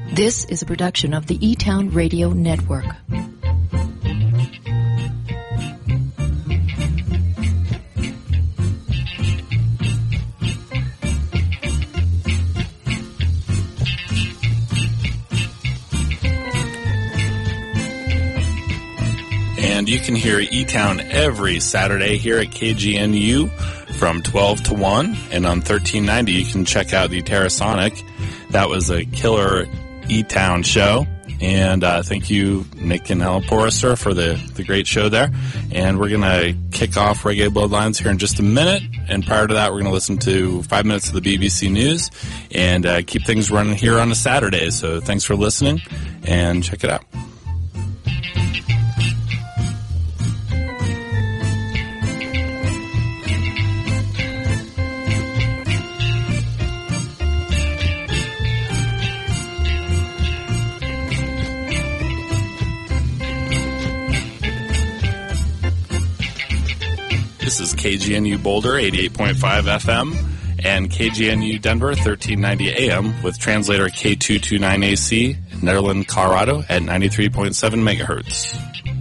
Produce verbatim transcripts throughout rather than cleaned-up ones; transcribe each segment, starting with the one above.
This is a production of the E-Town Radio Network. And you can hear E-Town every Saturday here at K G N U from twelve to one. And on thirteen ninety, you can check out the Terrasonic. That was a killer E-Town show. And uh, thank you, Nick and Ella Porrister, for the, the great show there. And we're going to kick off Reggae Bloodlines here in just a minute. And prior to that, we're going to listen to five minutes of the B B C News and uh, keep things running here on a Saturday. So thanks for listening, and check it out. This is K G N U Boulder, eighty-eight point five F M, and K G N U Denver, thirteen ninety A M, with translator K two twenty-nine A C, Netherland, Colorado, at ninety-three point seven megahertz.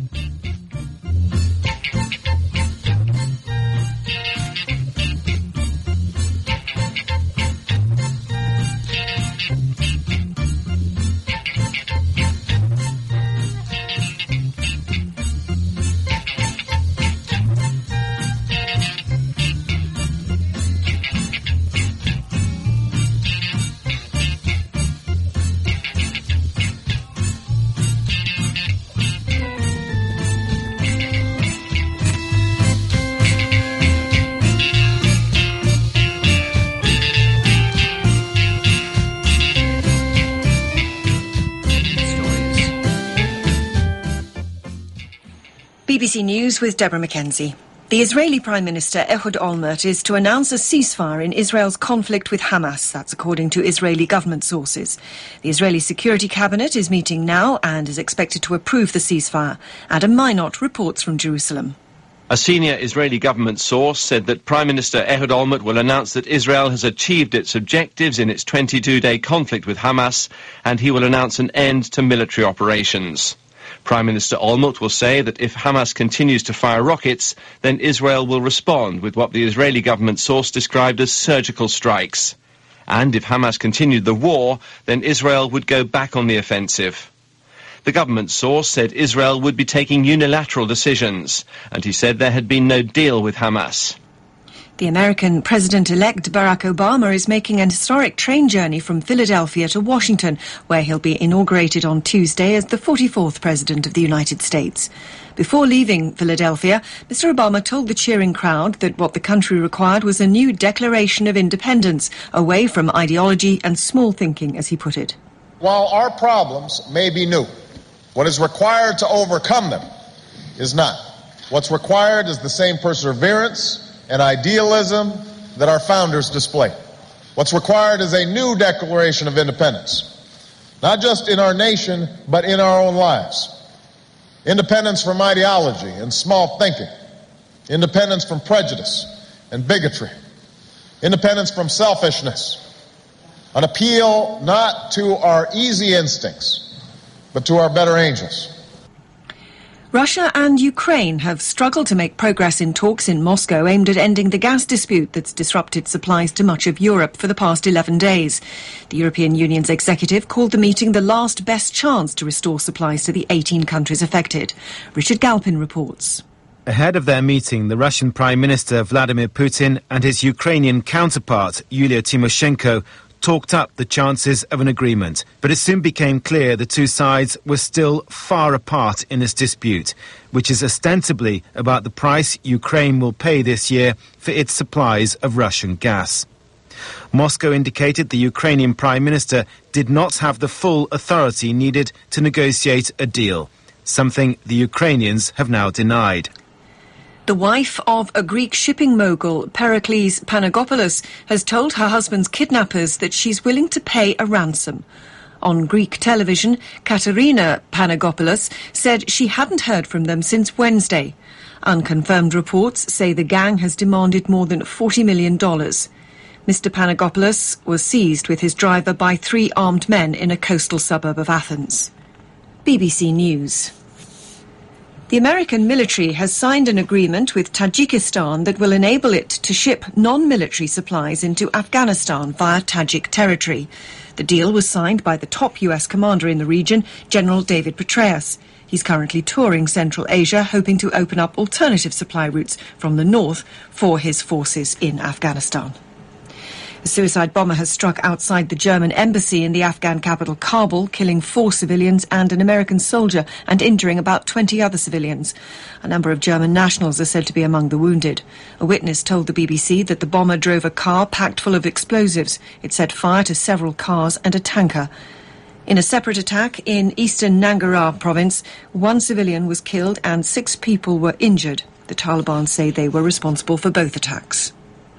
B B C News with Deborah Mackenzie. The Israeli Prime Minister Ehud Olmert is to announce a ceasefire in Israel's conflict with Hamas. That's according to Israeli government sources. The Israeli Security Cabinet is meeting now and is expected to approve the ceasefire. Adam Minot reports from Jerusalem. A senior Israeli government source said that Prime Minister Ehud Olmert will announce that Israel has achieved its objectives in its twenty-two day conflict with Hamas, and he will announce an end to military operations. Prime Minister Olmert will say that if Hamas continues to fire rockets, then Israel will respond with what the Israeli government source described as surgical strikes. And if Hamas continued the war, then Israel would go back on the offensive. The government source said Israel would be taking unilateral decisions, and he said there had been no deal with Hamas. The American President-elect Barack Obama is making an historic train journey from Philadelphia to Washington, where he'll be inaugurated on Tuesday as the forty-fourth President of the United States. Before leaving Philadelphia, Mister Obama told the cheering crowd that what the country required was a new Declaration of Independence, away from ideology and small thinking, as he put it. While our problems may be new, what is required to overcome them is not. What's required is the same perseverance and idealism that our founders displayed. What's required is a new Declaration of Independence, not just in our nation, but in our own lives. Independence from ideology and small thinking. Independence from prejudice and bigotry. Independence from selfishness. An appeal not to our easy instincts, but to our better angels. Russia and Ukraine have struggled to make progress in talks in Moscow aimed at ending the gas dispute that's disrupted supplies to much of Europe for the past eleven days. The European Union's executive called the meeting the last best chance to restore supplies to the eighteen countries affected. Richard Galpin reports. Ahead of their meeting, the Russian Prime Minister Vladimir Putin and his Ukrainian counterpart, Yulia Tymoshenko, talked up the chances of an agreement, but it soon became clear the two sides were still far apart in this dispute, which is ostensibly about the price Ukraine will pay this year for its supplies of Russian gas. Moscow indicated the Ukrainian Prime Minister did not have the full authority needed to negotiate a deal, something the Ukrainians have now denied. The wife of a Greek shipping mogul, Pericles Panagopoulos, has told her husband's kidnappers that she's willing to pay a ransom. On Greek television, Katerina Panagopoulos said she hadn't heard from them since Wednesday. Unconfirmed reports say the gang has demanded more than forty million dollars. Mister Panagopoulos was seized with his driver by three armed men in a coastal suburb of Athens. B B C News. The American military has signed an agreement with Tajikistan that will enable it to ship non-military supplies into Afghanistan via Tajik territory. The deal was signed by the top U S commander in the region, General David Petraeus. He's currently touring Central Asia, hoping to open up alternative supply routes from the north for his forces in Afghanistan. A suicide bomber has struck outside the German embassy in the Afghan capital Kabul, killing four civilians and an American soldier and injuring about twenty other civilians. A number of German nationals are said to be among the wounded. A witness told the B B C that the bomber drove a car packed full of explosives. It set fire to several cars and a tanker. In a separate attack in eastern Nangarhar province, one civilian was killed and six people were injured. The Taliban say they were responsible for both attacks.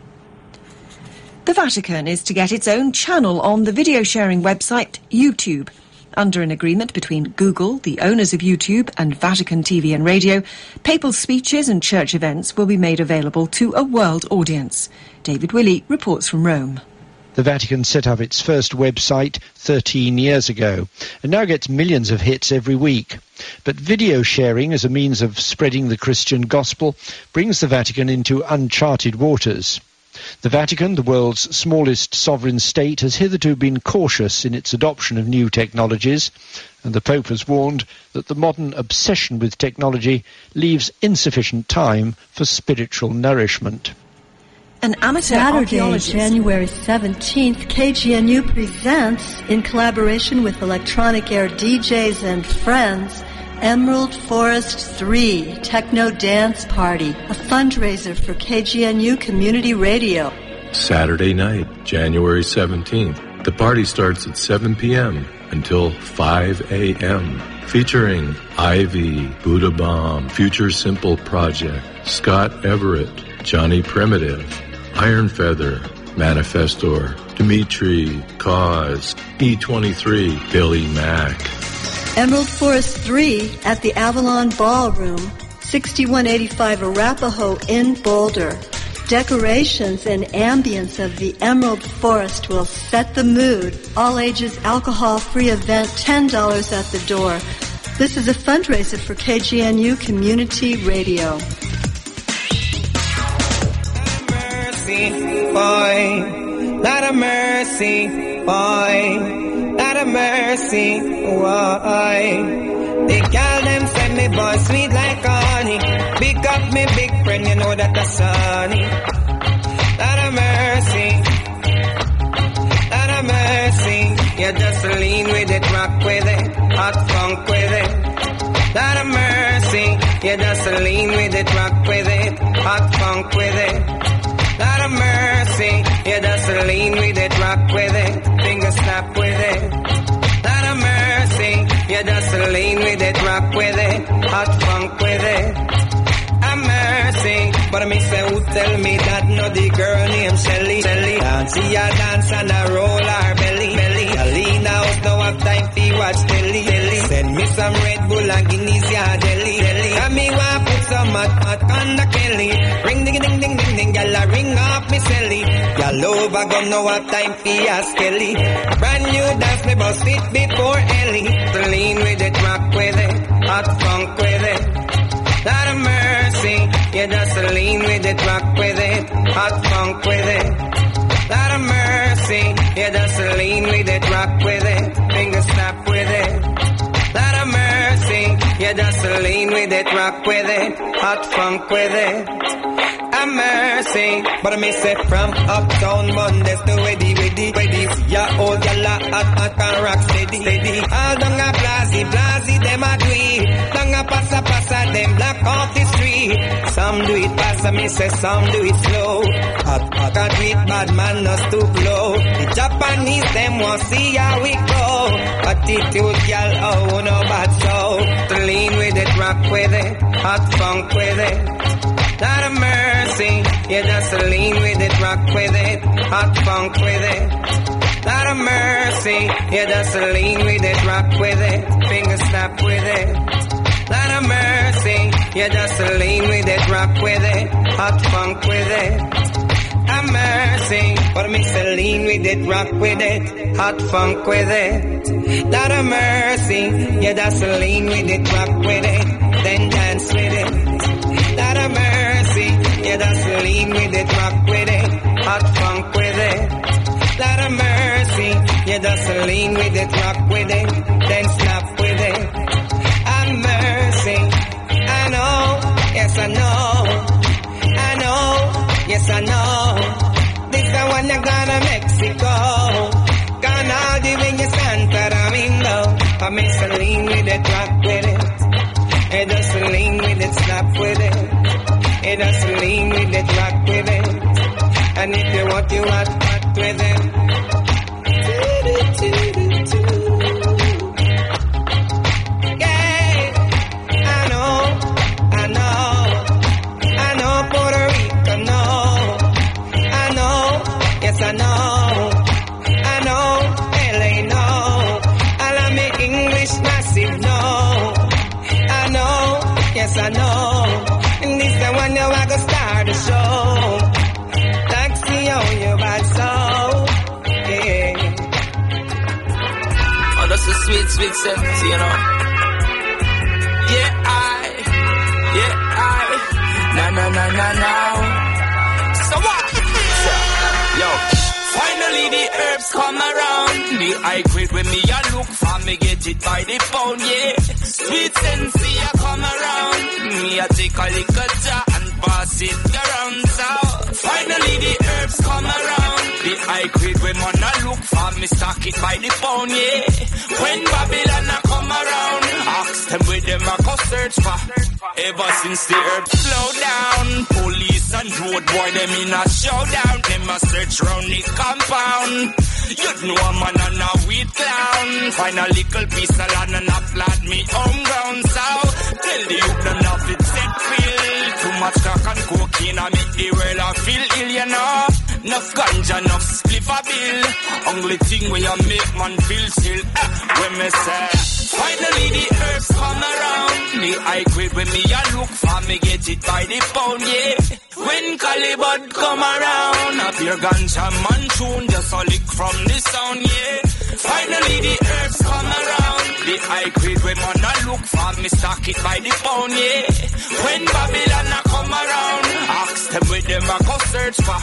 The Vatican is to get its own channel on the video-sharing website YouTube. Under an agreement between Google, the owners of YouTube, and Vatican T V and Radio, papal speeches and church events will be made available to a world audience. David Willey reports from Rome. The Vatican set up its first website thirteen years ago and now gets millions of hits every week. But video sharing as a means of spreading the Christian gospel brings the Vatican into uncharted waters. The Vatican, the world's smallest sovereign state, has hitherto been cautious in its adoption of new technologies, and the Pope has warned that the modern obsession with technology leaves insufficient time for spiritual nourishment. An amateur Saturday, archaeologist. January seventeenth, K G N U presents, in collaboration with Electronic Air D Js and friends, Emerald Forest three Techno Dance Party, a fundraiser for K G N U Community Radio. Saturday night, January seventeenth. The party starts at seven p.m. until five a.m. Featuring Ivy, Buddha Bomb, Future Simple Project, Scott Everett, Johnny Primitive, Iron Feather, Manifestor, Dimitri, Cause, E twenty-three, Billy Mack. Emerald Forest three at the Avalon Ballroom, sixty-one eighty-five Arapahoe in Boulder. Decorations and ambience of the Emerald Forest will set the mood. All ages alcohol-free event, ten dollars at the door. This is a fundraiser for K G N U Community Radio. Mercy, boy, not a mercy, boy. Not a mercy, why? The girl them send me boy sweet like honey. Big up me big friend, you know that that's sunny. Not a mercy, not a mercy. You just lean with it, rock with it, hot funk with it. Not a mercy, you just lean with it, rock with it, hot funk with it. Not a mercy, you just lean with it, rock with it, finger snap with it. Not a mercy, you just lean with it, rock with it, hot funk with it. A mercy, but me say who tell me that no the girl named Shelly, Shelly. Dance, see her dance and a roll her belly, belly. Lean out, no have time to watch telly, telly. Send me some Red Bull and Guinness, yeah, jelly, jelly. And me want put some hot, hot on the Kelly. Ring ding ding ding ding ding, gyal a ring up me celly. Gyal over gum, no have time for ya skelly. Brand new dance, me bust it before Ellie. To lean with it, rock with it, hot funk with it. Not a mercy, you just lean with it, rock with it, hot funk with it. Not a mercy, you just lean with it, rock with it, finger snap with it. Not a mercy, you just lean with it, rock with it, hot funk with it. A mercy, but me say from uptown Mondays to Weddy, Weddy, Weddy. Ya old gala hot, hot and rock steady, steady. All down a blazy, blazy, them a do it. Down a passa, passa, them block off the street. Some do it fast, me say some do it slow. Hot, hot, can't do it bad, man, not too blow. The Japanese, them want see how we go. Attitude, y'all, oh, no bad so. To lean with it, rock with it, hot funk with it. Not a mercy, you just lean with it, rock with it, hot funk with it. Not a mercy, you just lean with it, rock with it, finger snap with it. Not a mercy, you just lean with it, rock with it, hot funk with it. A Lord of mercy. For me, Celine with it, rock with it, hot funk with it. Lord of mercy. Yeah, that's Celine with it, rock with it, then dance with it. Lord of mercy. Yeah, that's Celine with it, rock with it, hot funk with it. Lord of mercy. Yeah, that's Celine with it, rock with it, then snap with it. Have mercy. I know, yes I know. I know, yes I know. This the one that gonna Mexico. Gone all the way you Santo Domingo. I miss Celine with it, rock with it. It does Celine with it, snap with it. It does Celine with it, rock with it. And if you want, you want hot with it. Yeah, I know, I know, I know Puerto Rico, no, I know, yes I know, I know L A, no, I love me English massive, no, I know, yes I know, and this the one you I go start the show, taxi on your bad soul, yeah. Oh, that's a sweet, sweet sense, you know. Yeah, I, yeah, I, na na na na na. So what? So, yo, finally the herbs come around. The high grade when me a look for me get it by the pound, yeah. Sweet sense, I come around. Me a take a little jar and pass it around. So, finally the herbs come around. The high grade when man a look for me stock it by the pound, yeah. When Babylon a come around, ask them where them a go search for. Ever since the herbs slow down, police and road boy them in a showdown. Them a search round the compound. You'd know a man and a weed clown. Find a little piece of land and a plant me home ground. So tell the youth them not fit set feel. Too much crack and cocaine I make the world a feel ill, you know. Enough ganja, enough spliff a bill. Only thing where you make man feel still. Eh, when me say, finally the herbs come around. The high grade when me a look for me get it by the pound, yeah. When Calibut come around, a pure ganja man tune just a lick from the sound, yeah. Finally the herbs come around. The high grade when man a look for me stock it by the pound, yeah. When Babylon a come around, ask them where them a go search for.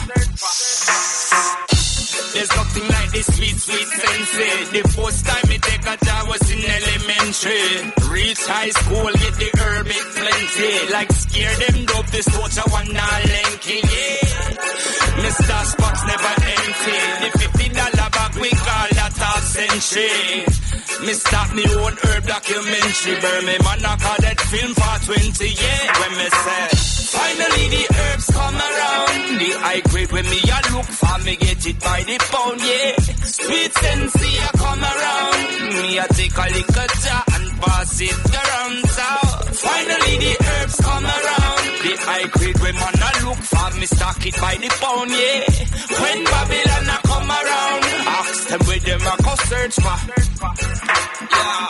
There's nothing like this sweet, sweet sensei. The first time me take a job was in elementary. Reach high school, get the herb it plenty. Like scare them dope, this torture one now lanky, yeah. Mister Spock's never empty. The fifty dollar bag we call that half century. Me start me own herb documentary. Burn me man I call that film for twenty, yeah. When me say, finally the herbs come around. The high grade when me a look for me get it by the pound, yeah. Sweet sensei a come around. Me a take a little jar and pass it around. So finally the herbs come around. The high grade when man a look for me stock it by the pound, yeah. When Babylon a come around, ask them where them a go search for. Yeah.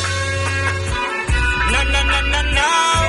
No, no, no, no, no.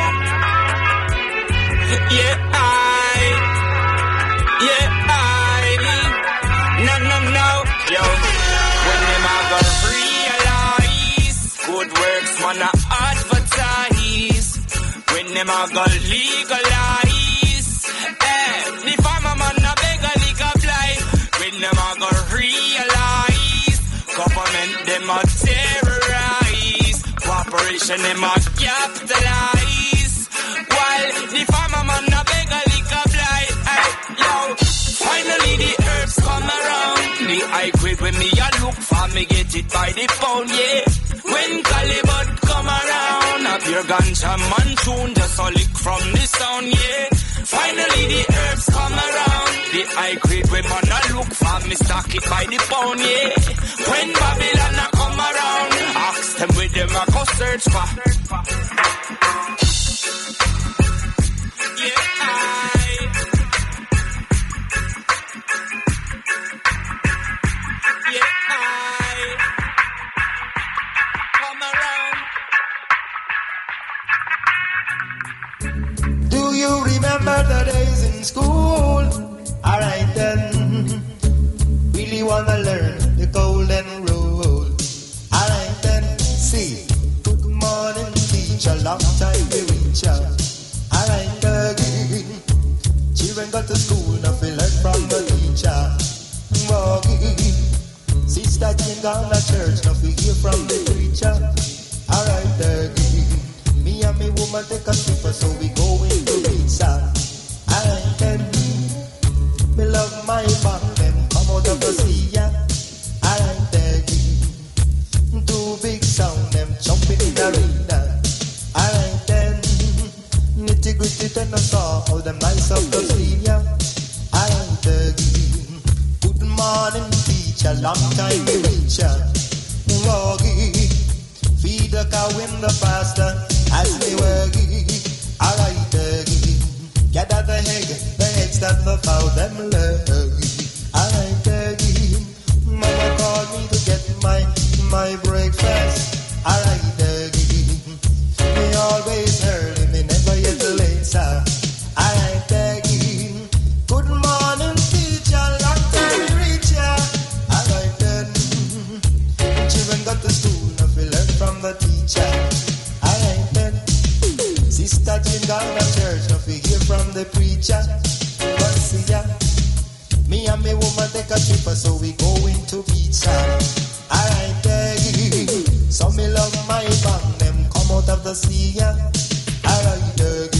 Yeah, I. Yeah, I. No, no, no. Yo. When them a go realize good works man a advertise. When them a go legalize. Eh, the farmer man a beg a legal blight. When them a go realize government them a terrorize. Cooperation them a capitalize. While the farmer man a beg a legal blight. Hey, yo. Finally the herbs come around. The high grade when me a look for me get it by the pound, yeah. When Calibut come around, a pure ganja man tune just a lick from the sound, yeah. Finally the herbs come around. The high grade when man a look for me stock it by the pound, yeah. When Babylon a come around, ask them where them a go search for. Yeah, I. Yeah, I. Come around. Do you remember the days in school? Alright then. church, now we hear from the preacher. Alright, uh, me and me woman take a trip, so we go into pizza. Alright then, me love my back, them come out of the sea, yeah. Alright then, two big sound, them jumping in the arena. Alright then, nitty gritty then I saw all them nice of the sea, yeah. Alright then, good morning teacher, long time we reach ya. Woggy, feed the cow in the pasture as me woggy. Alright then, gather the egg, the eggs that the cow them lay. Alright then, mama called me to get my, my breakfast. Alright then, me always early, me never yet late, sir. Alright then, good morning teacher, long time reach ya. Alright then, children got to school, now we learn from the teacher. Alright then, Sister Jean gone to church, now we hear from the preacher. But see ya, me and me woman take a trip, so we go into pizza. Alright then, so me love my band, them come out of the sea, yeah. Alright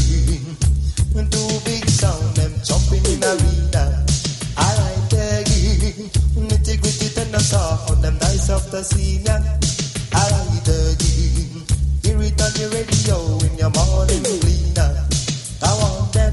then, two big sound, them jumping in arena. Alright then, nitty gritty then I saw on them nice of the sea, yeah. Alright then, hear it on the radio in your morning cleaner. Go on then,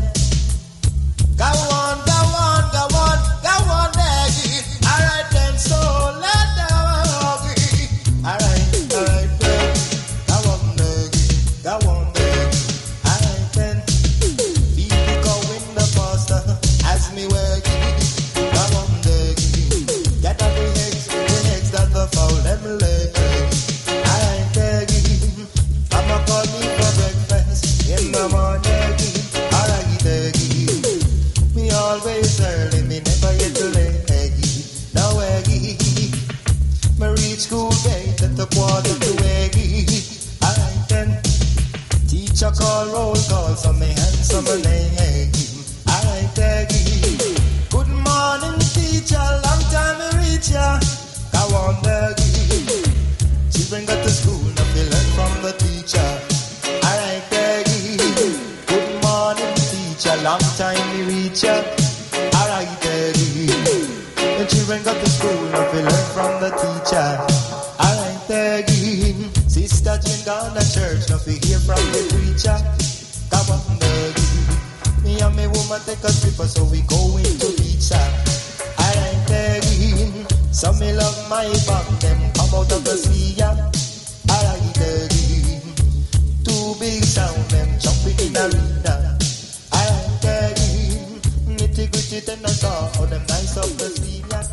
go on, go on, go on, go on then. Alright then, so let dog. Alright, alright then, go on then, go on then. Alright then, feed the cow in the pasture as me work. Go on then, get out the eggs, the eggs that the fowl them lay. Alright then, mama call me for breakfast in the morning. Alright then, me always early, me never yet late. Now eggy, me reach school gate at the quarter to eggy. Alright then, teacher call roll call, so me handsome a name. Alright eggy, good morning teacher, long time me reach ya. Go on eggy, children got to school, now we learn from the teacher. Alright eggy, good morning teacher, long time me reach ya. Alright eggy, the children got to school, now we learn from the teacher. Alright eggy, Sister Jane gone to church, now we hear from the preacher. Come on eggy, me and me woman take a trip, so we go into pizza. Alright eggy, so me love my band, them come out of the sea, yeah. Alright eggy, two big sound, them jumping in arena. Alright eggy, nitty gritty then I saw all them nice of the sea, yeah.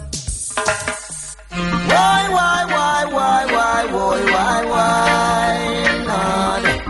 Why, why, why, why, why, why, why, why, Lord?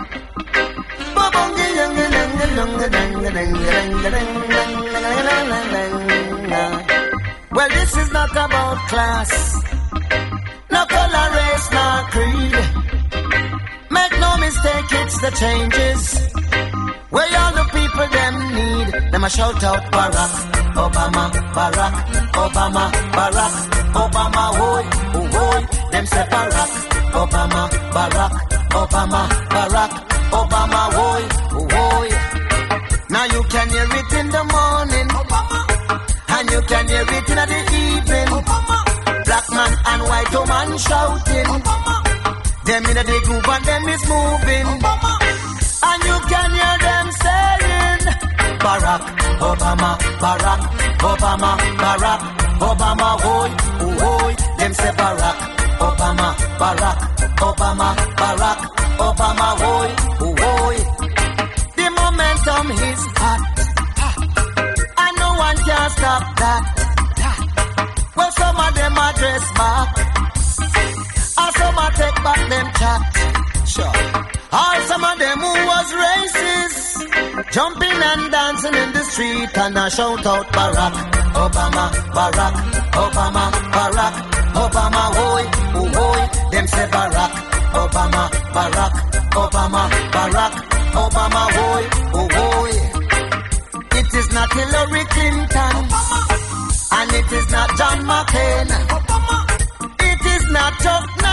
Well, this is not about class, no color, race, nor creed. Make no mistake, it's the changes where all the people them need. Them a shout out Barack Obama, Barack Obama, Barack Obama, hoy, oh hoy. Them say Barack Obama, Barack Obama, Barack Obama, hoy, oh hoy. Now you can hear it in the morning, Obama, and you can hear it in the evening, Obama. Black man and white woman shouting, Obama. Them in the group and them is moving, Obama. And you can hear them saying Barack Obama, Barack Obama, Barack Obama, hoy, oh hoy. Them say Barack Obama, Barack Obama, Barack Obama, hoy, oh hoy. The momentum is hot, and no one can stop that. Well, some of them are dressed back, and some are take back them chat. Sure. Or some of them who was racist, jumping and dancing in the street, and I shout out Barack Obama, Barack Obama, Barack Obama, hoy, oh hoy. Them say Barack Obama, Barack Obama, Barack Obama, hoy, oh hoy. It is not Hillary Clinton, and it is not John McCain. It is not Chuck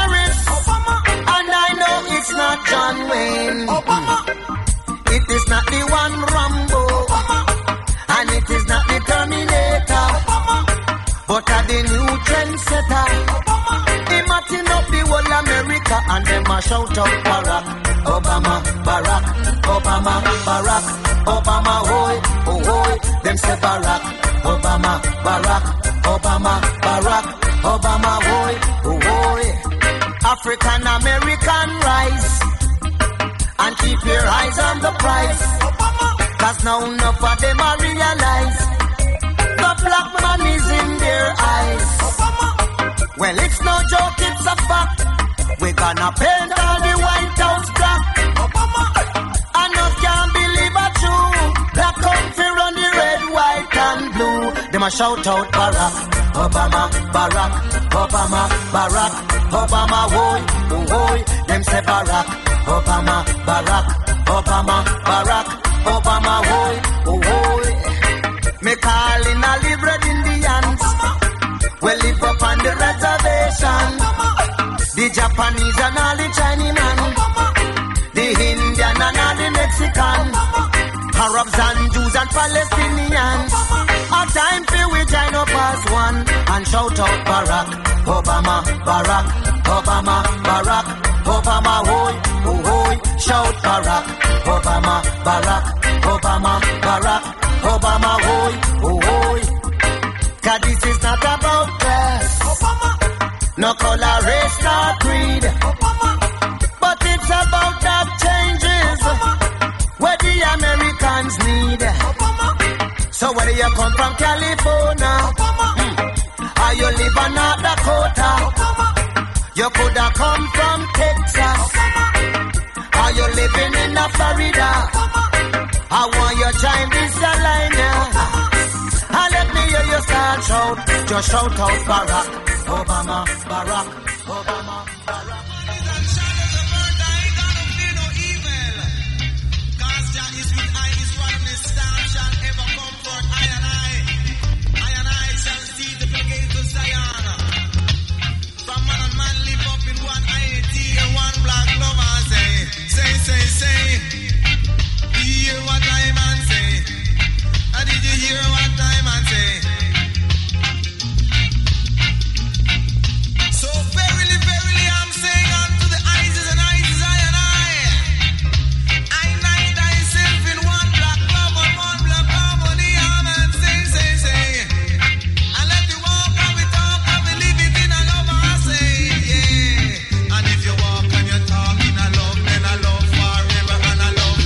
not John Wayne. Obama. It is not the one Rambo. Obama. And it is not the Terminator. Obama. But are the new trendsetter. Obama. He matting up the whole America and them a shout out Barack Obama, Barack Obama, Barack Obama, hoy, oh hoy. Them say Barack Obama, Barack Obama, Barack Obama, hoy, oh hoy. African American rise and keep your eyes on the prize. Obama. Cause now enough of them a realize the black man is in their eyes. Obama. Well, it's no joke, it's a fact. We're gonna paint all the White House black. Obama. And us can't believe it true. Black country run the red, white and blue. Them a shout out Barack Obama, Barack Obama, Barack Obama, hoy, oh hoy. Them say Barack Obama, Barack Obama, Barack Obama, hoy, oh hoy. Me calling a liberal Indians. We live up on the reservation. The Japanese and all the Chinese man. The Indian and all the Mexican. Arabs and Jews and Palestinians. A time for we join up as one and shout out Barack Obama, Barack Obama, Barack Obama, hoy, oh hoy. Shout Barack Obama, Barack Obama, Barack Obama, hoy, oh hoy. Cause this is not about class, Obama. No color, race, nor creed, Obama. But it's about that changes, Obama. Where the Americans need, Obama. So whether you come from California, Obama. Or you live in North Dakota, Obama. You could have come from Texas, Obama. Or you living in Florida, Obama. I want you join this line, yeah. And let me hear you start shout. Just shout out Barack Obama, Barack Obama, Barack. Say, say, say, hear what I man say. And did you hear what I man say? So verily, verily, I'm saying unto the Isis and Isis, I and I. I night thyself in one black love and one black harmony. Amen. Say, say, say. And let you walk and we talk and we live it in a love, I say, yeah. And if you walk and you talk in a love, then I love forever and I love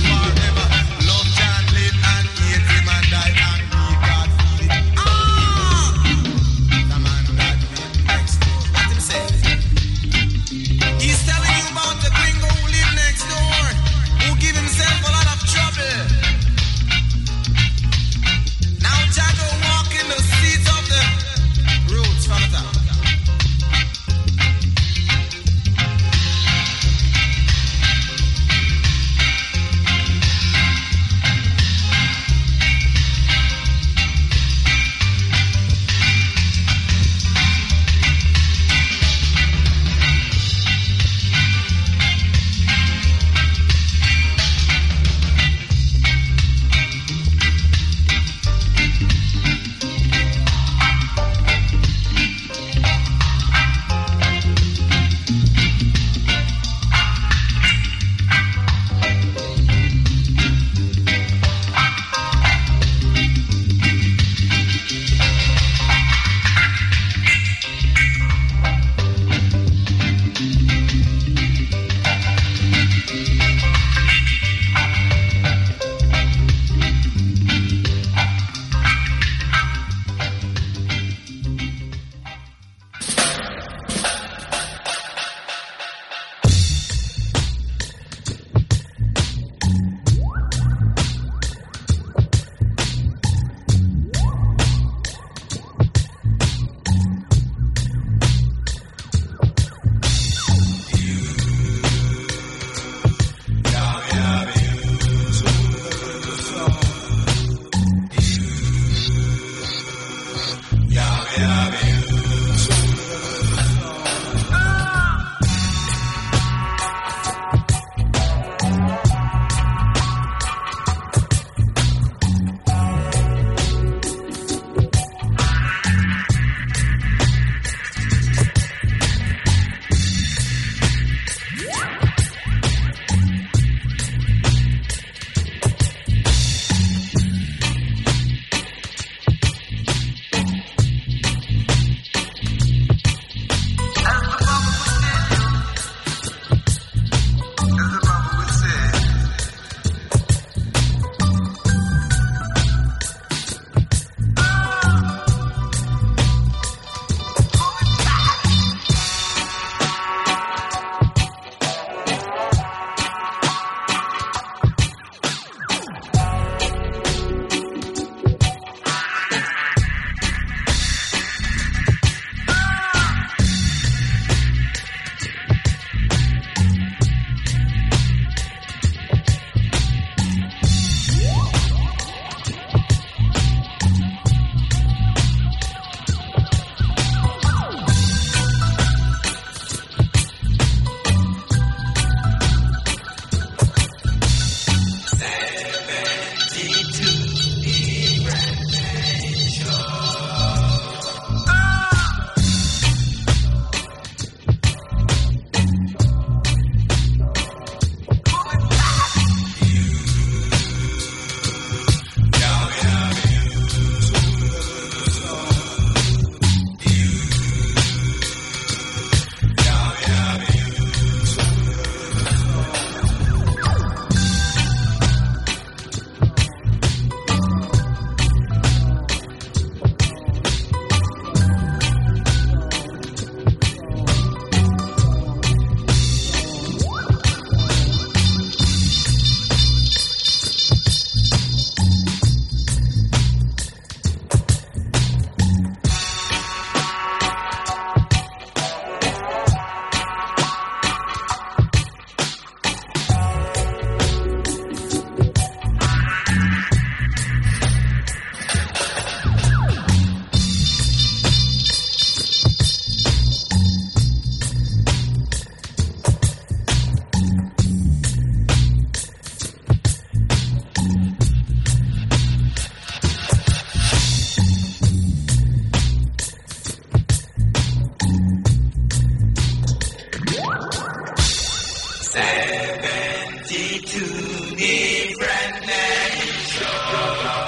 seventy-two different nations.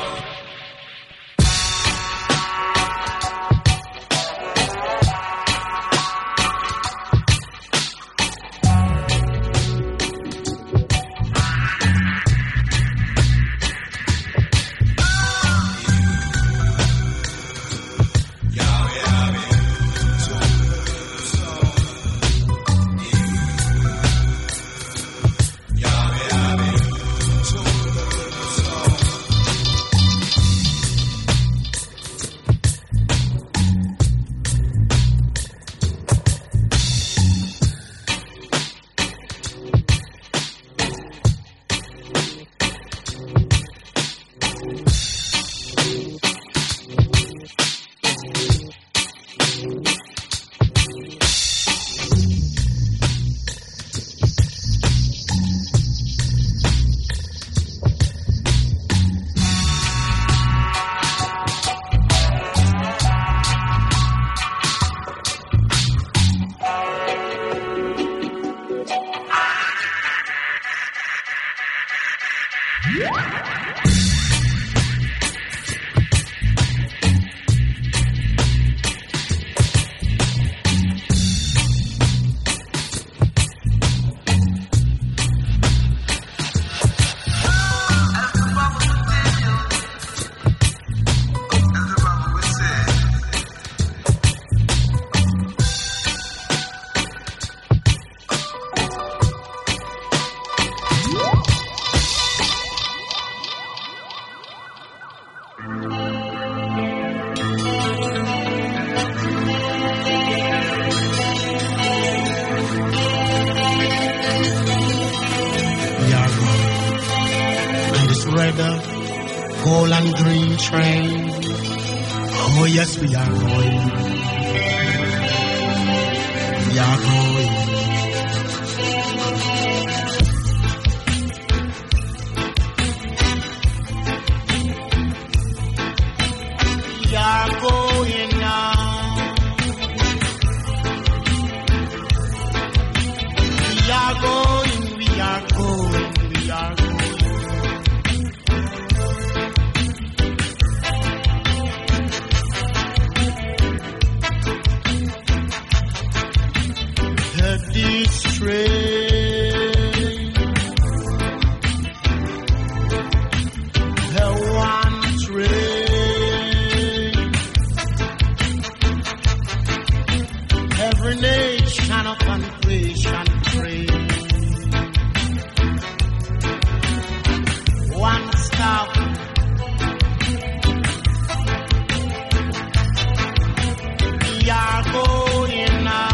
Gold and green train. Oh yes, we are going. We are going. We are going now. We are going, we are going, we are going. This train, the one train, every nation of creation train, one stop, we are going now.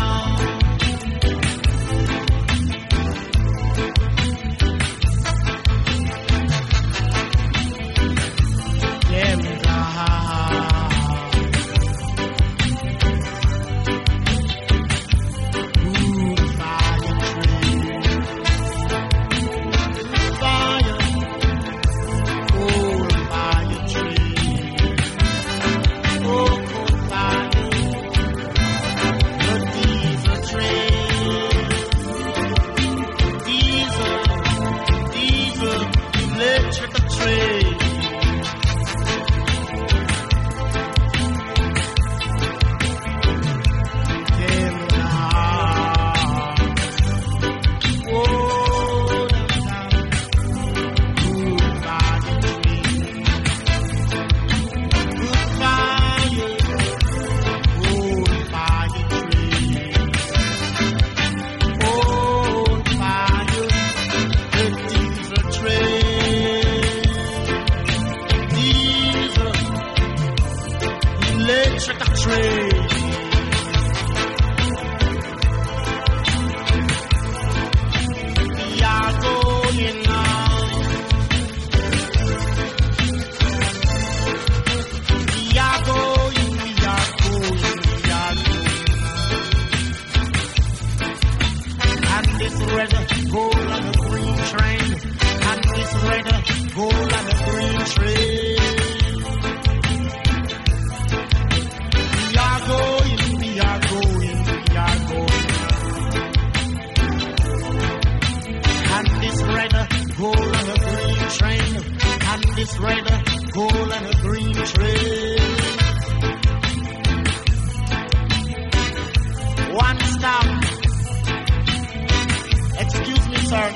sir.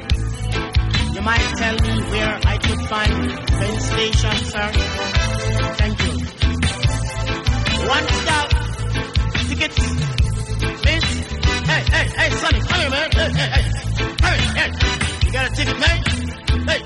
You might tell me where I could find train station, sir. Thank you. One stop. Tickets. Miss. Hey, hey, hey, Sonny, come here, man. Hey, hey, hey. Hey, hey. You got a ticket, man? Hey.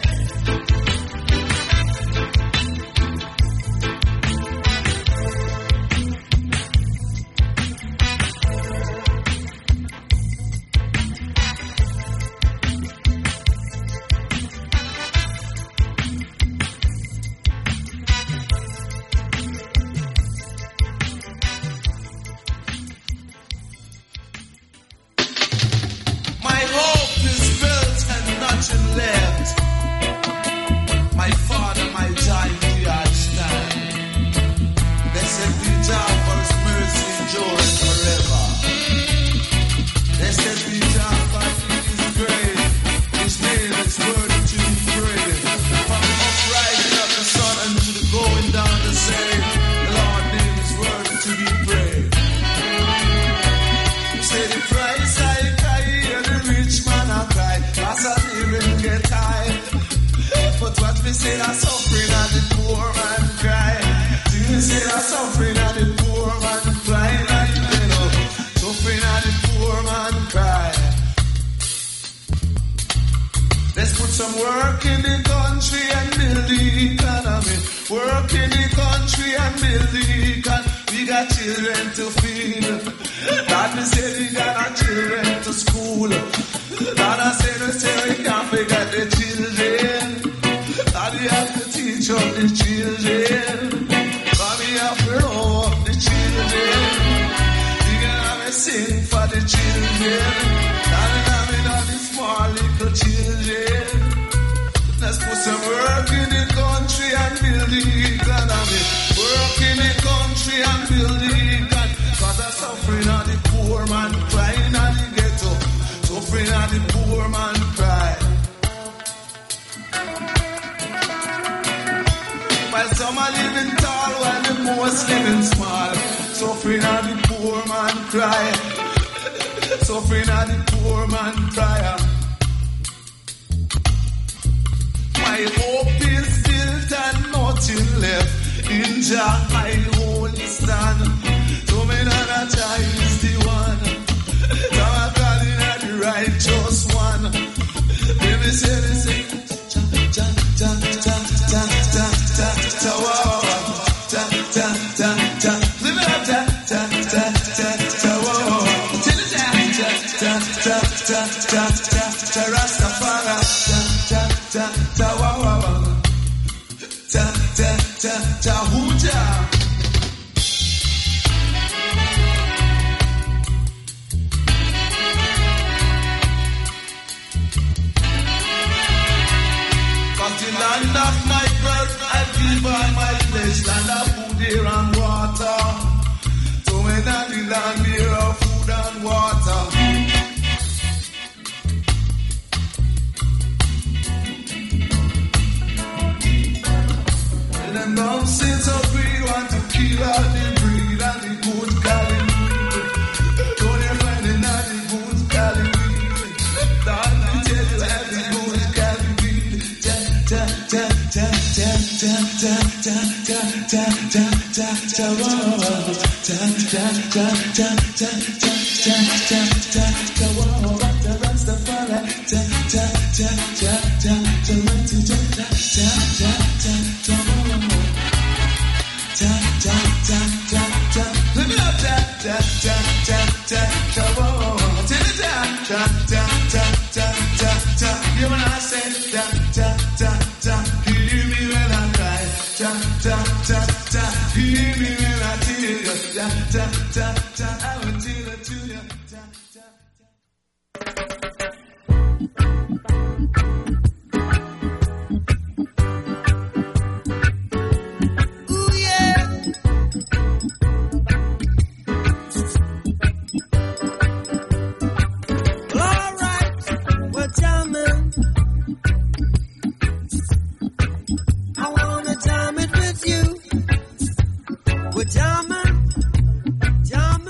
Jama, Jama.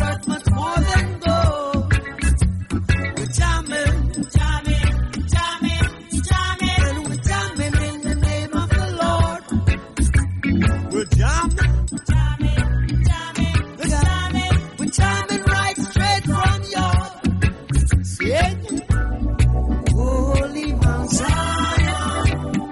worth much more than gold. We're jamming, jamming, jamming, jamming, and we're jamming in the name of the Lord. We're jamming, jamming, jamming, we're jamming, we're jamming right straight from your sing. Holy Mount Zion,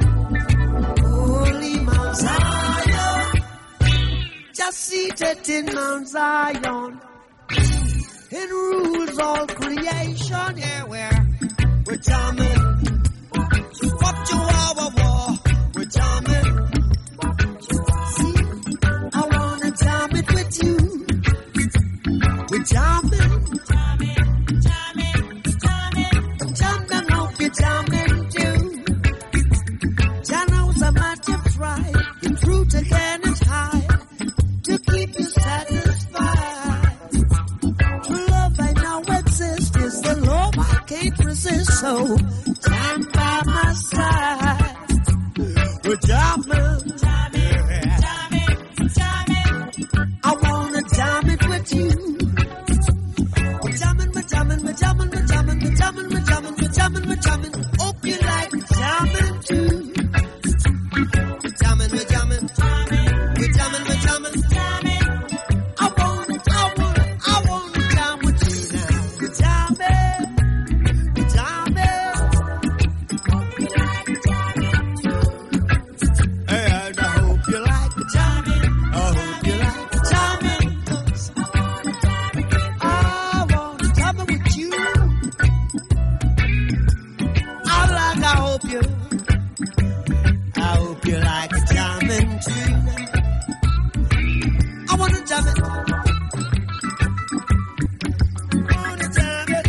Holy Mount Zion, just seated in Mount Zion, it rules all creation. Yeah, we're we're jamming, up to our war, we're jamming. See, I wanna jam it with you. We're jamming, jamming, jamming, jamming, jamming. Hope you're jamming too. Jah knows how much you try, the fruit again is high, to keep you satisfied. True love I know exists, is the love I can't resist. So jam by my side. We're jamming, jamming, jamming, jamming. I wanna jam it with you. We're jamming, we're jamming, we're jamming, we're jamming, we're jamming, we're jamming, we're jamming, we're jamming. Hope you like jamming too. We're jamming, we're jamming, jamming, we're jamming, we're jamming, jamming. I wanna, I wanna, I wanna jam with you now. We're jamming, we're jamming. Hope you like jamming too. And I hope you like jamming. I hope you like jamming. 'Cause I wanna jam it. I wanna jam it with you. I like, I hope you, I hope you like jamming too. I wanna jam it. I wanna jam it.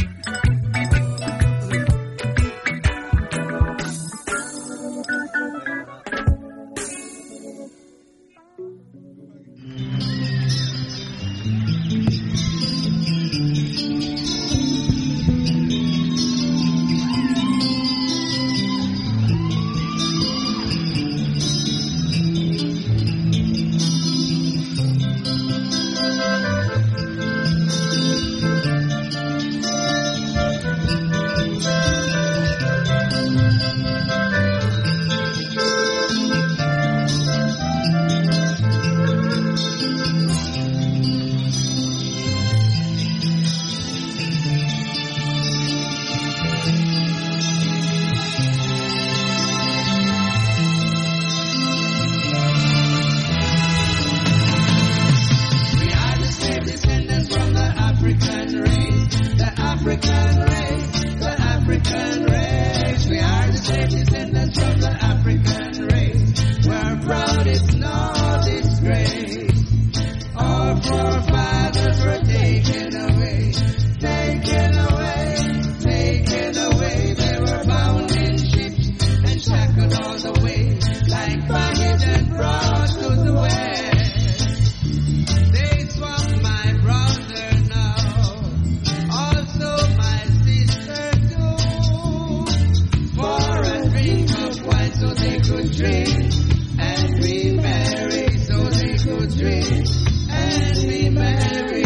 We are the slave descendants from the African race, the African race, the African race. We are the slave descendants from the African race. We're proud, it's no disgrace. Our forefathers were taken away, taken away, taken away. They were bound in ships and shackled all the way, like baggage and brought to the west. They swap my brother now, also my sister too, for a drink of wine so they could drink, and be merry so they could drink, and be merry.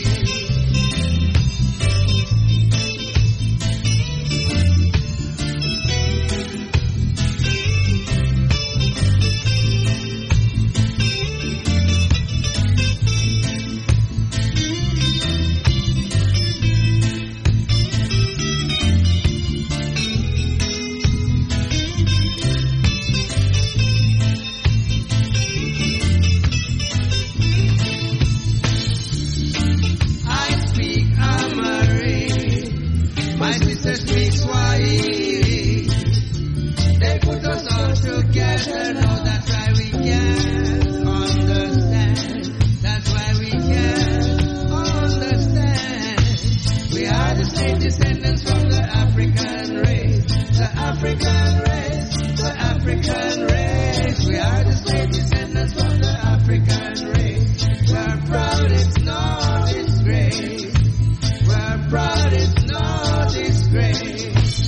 I speak Amharic, my sister speaks Swahili. They put us all together, now that's why we can't understand. That's why we can't understand. We are the slave descendants from the African race, the African race, the African race. We are the slave descendants from the African race. We're proud, it's no disgrace. We're proud, it's no disgrace.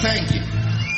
thank you.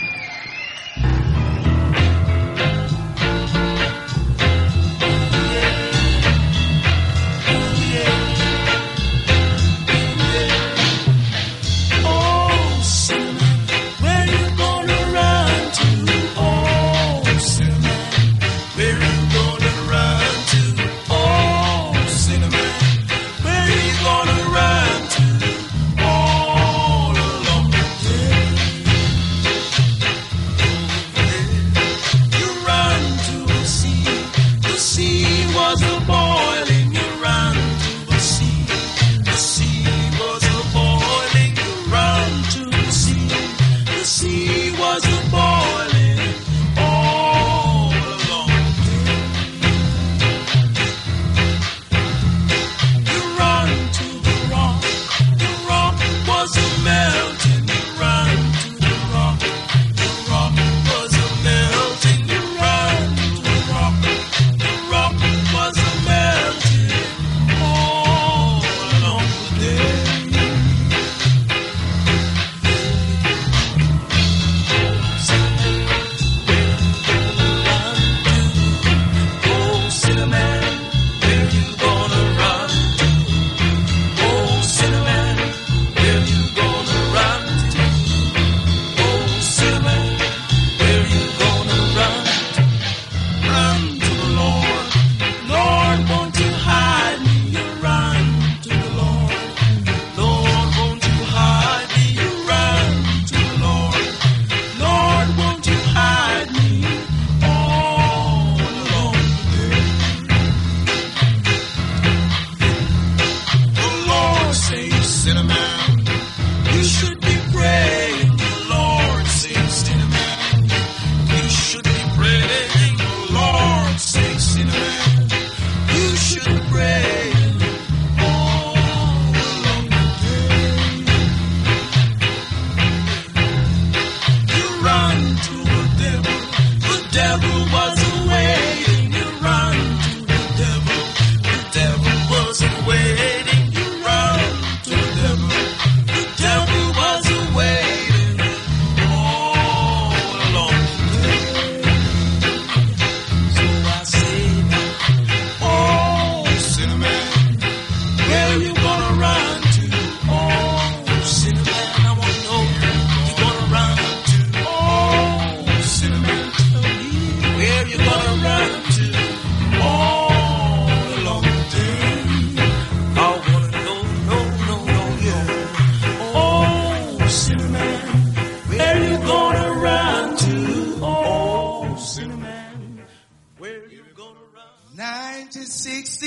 ninety-six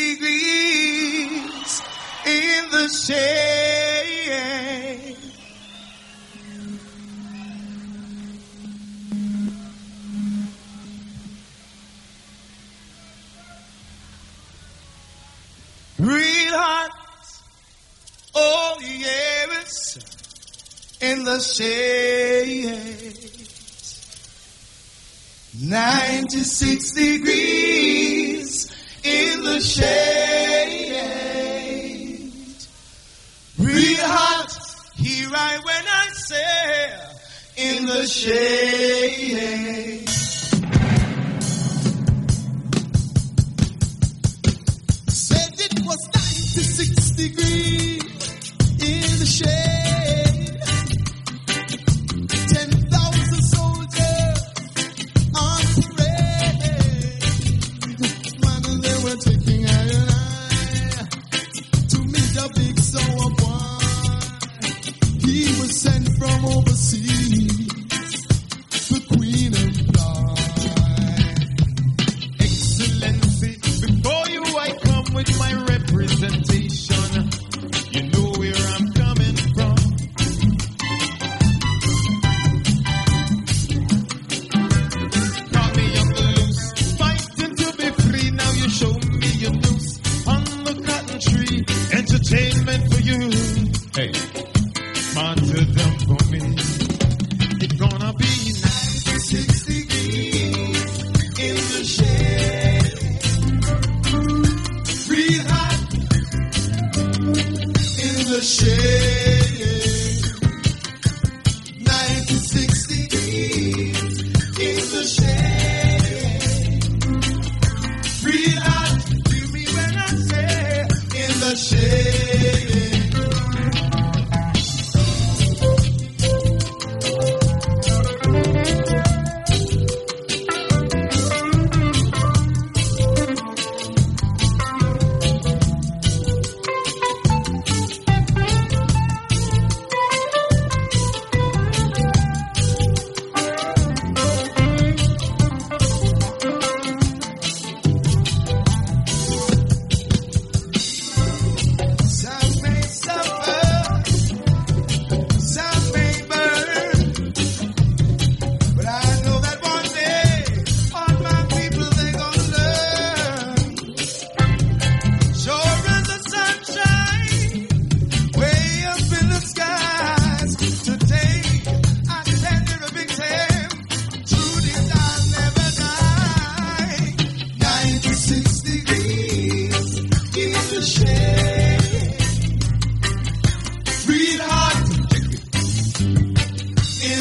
degrees in the shade. Real hot, oh yes, in the shade. ninety-six degrees in the shade. Real hot, here I when I say in the shade. Said it was ninety-six degrees in the shade. Ten thousand soldiers on parade. Man, they were taking eye and eye to meet the big sour boy. He was sent from overseas.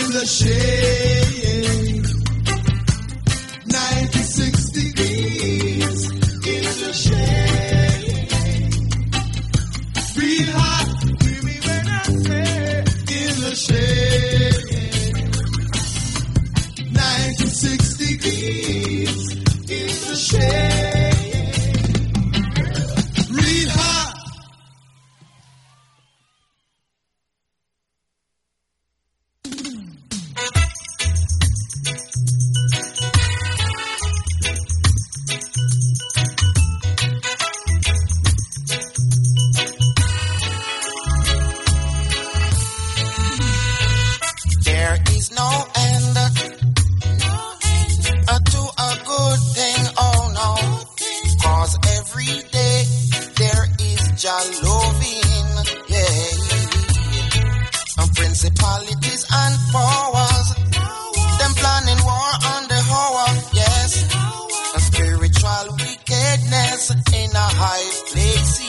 in the shade. ninety-six degrees in the shade. Real hot, hear me when I say in the shade. ninety-six degrees in the shade. Real hot. There is no end uh, to a good thing, oh no. Cause every day there is Jah loving, yeah. And principalities and powers, them planning war on the hour, yes. And spiritual wickedness in a high places.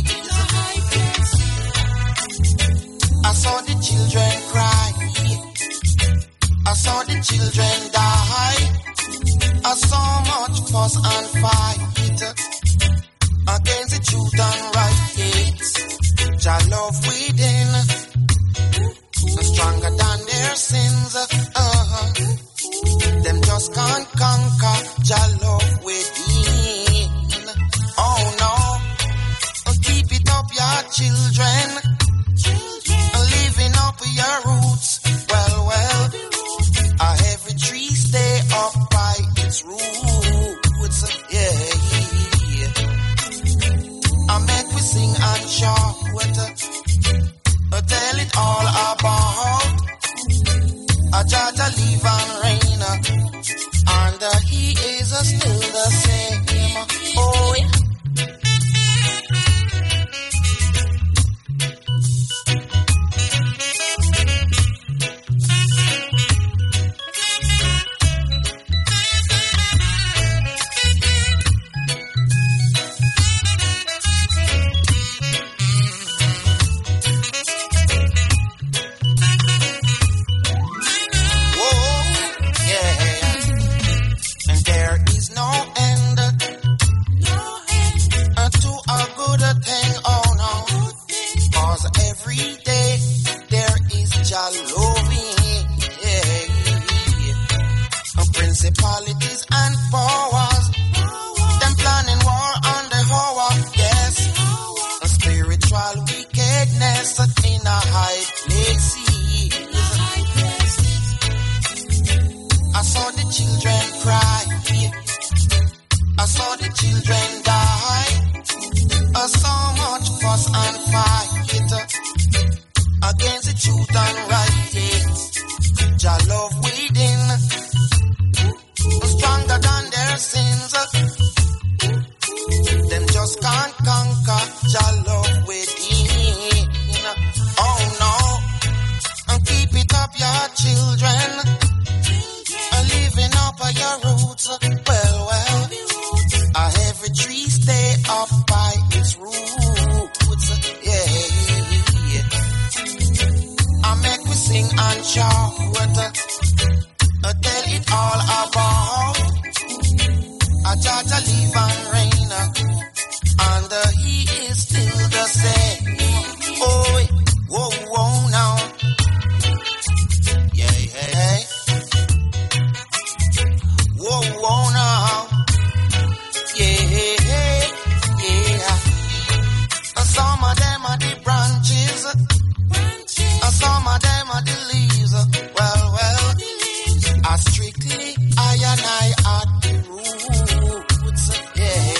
I saw the children cry, I saw the children die. I saw much fuss and fight against the truth and right gates. Jah love within, stronger than their sins. Uh-huh. Them just can't conquer Jah love within. Oh no, keep it up, your children. Living up your roots, well, well. Uh, every tree stay up by its roots, yeah. I make we sing and shout, uh, tell it all about a Jah Jah live and reign, uh, and uh, he is uh, still the same. Oh yeah. Principalities and powers, them planning war on the hour, yes. A spiritual wickedness in a high places. I saw the children cry, I saw the children die. I saw much fuss and fight against the truth and right, yes. Jah love within, stronger than their sins. Them just can't conquer Jah love within. Oh no, and keep it up, your children. Living up on your roots, well, well. Uh, every tree stay up by its roots, yeah. I make we sing and shout, uh, tell it all about a Jah Jah live and reign, and uh, he is still the same. Oh, whoa, whoa, now. Yeah, hey, hey. Whoa, whoa, now. Yeah, hey, hey, yeah. And some of them are the branches, and some of them are the leaves. Well, well. I strictly, I and I at the roots, yeah.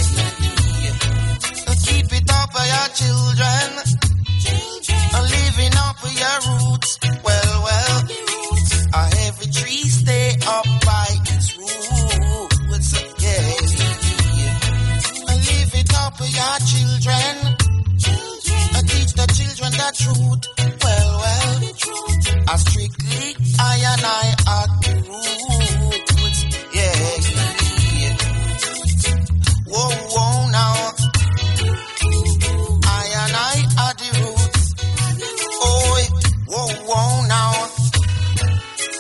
Keep it up for your children, living up for your roots, well, well. Uh, every tree stay up by its roots, yeah. Live it up for your children, teach the children the truth, well, well. I strictly, I and I at the roots, yeah. Whoa, whoa, now. I and I at the roots. Oh, whoa, whoa, now.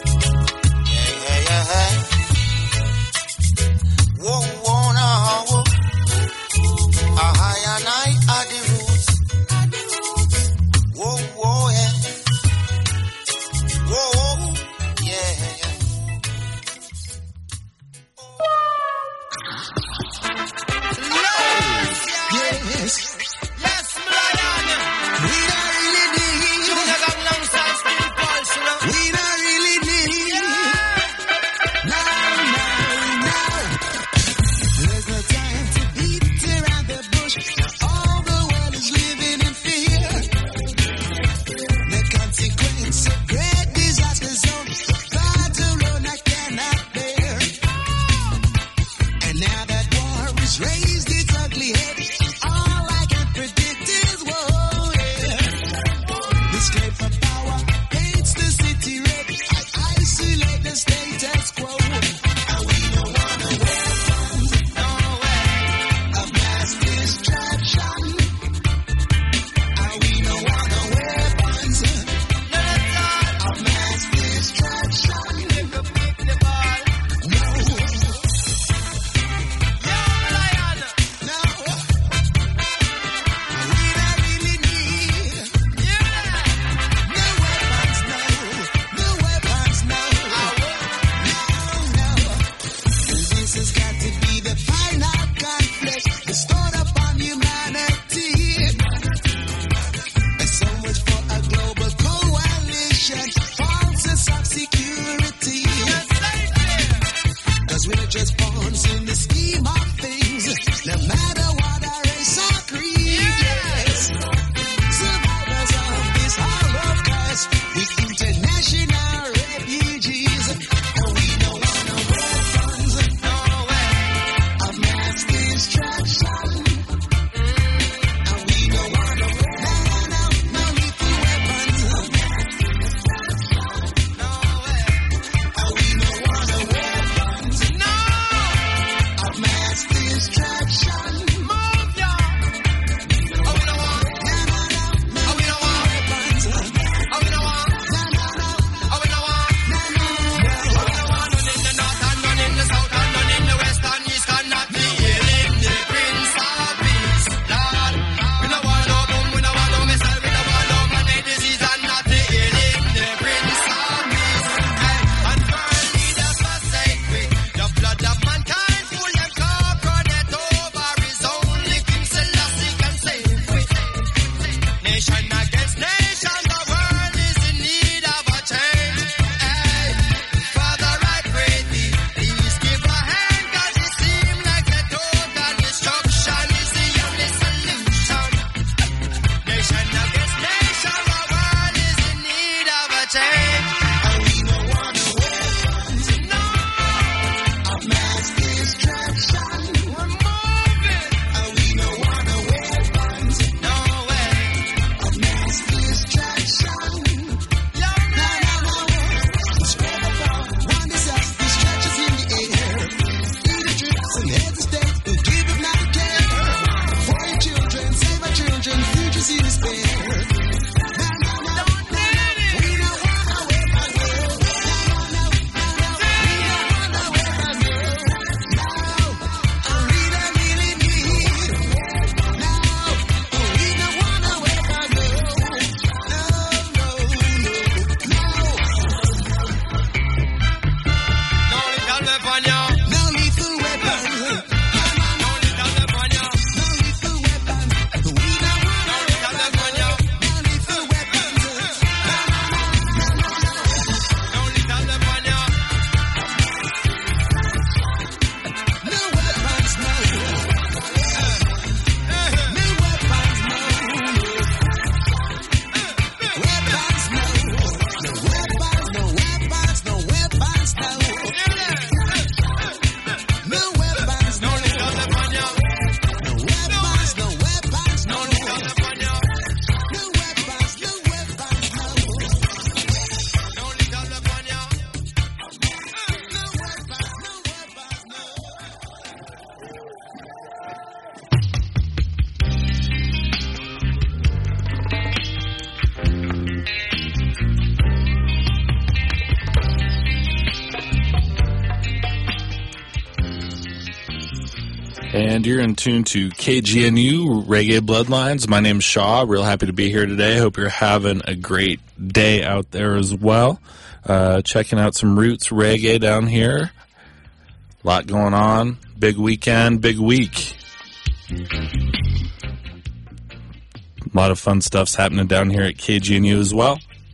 And you're in tune to K G N U Reggae Bloodlines. My name's Shaw. Real happy to be here today. Hope you're having a great day out there as well. Uh, checking out some roots reggae down here. A lot going on. Big weekend, big week. A lot of fun stuff's happening down here at K G N U as well.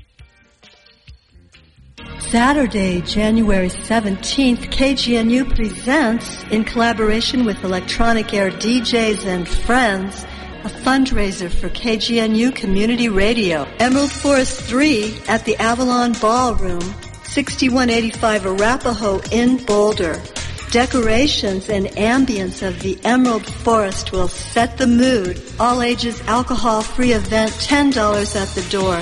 Saturday, January seventeenth, K G N U presents, in collaboration with Electronic Air D Js and Friends, a fundraiser for K G N U Community Radio. Emerald Forest three at the Avalon Ballroom, sixty-one eighty-five Arapahoe in Boulder. Decorations and ambience of the Emerald Forest will set the mood. All ages alcohol-free event, ten dollars at the door.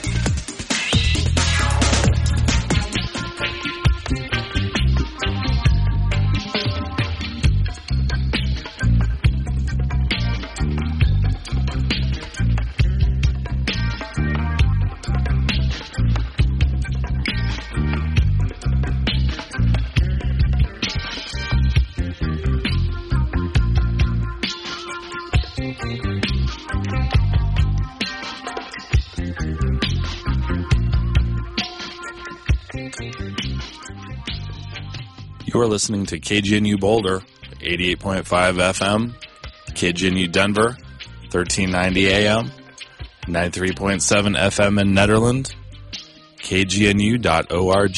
You're listening to K G N U Boulder, eighty-eight point five F M, K G N U Denver, thirteen ninety A M, ninety-three point seven F M in Nederland, K G N U dot org.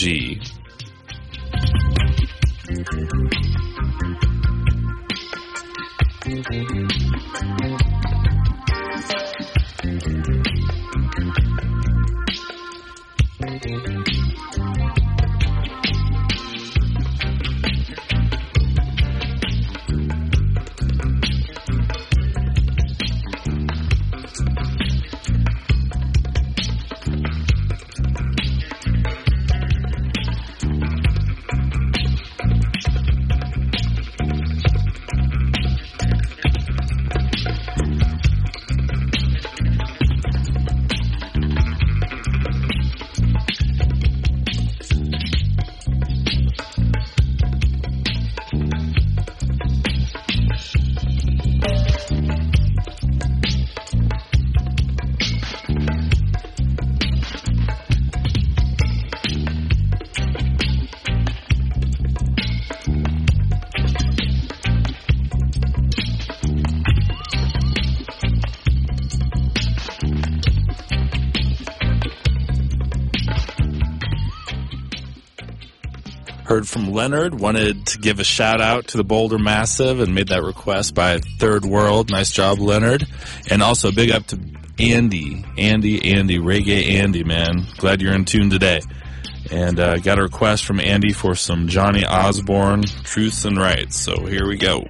Heard from Leonard, wanted to give a shout out to the Boulder Massive and made that request by Third World. Nice job, Leonard. And also big up to Andy, Andy, Andy, Reggae Andy, man. Glad you're in tune today. And uh, got a request from Andy for some Johnny Osborne, Truths and Rights. So here we go.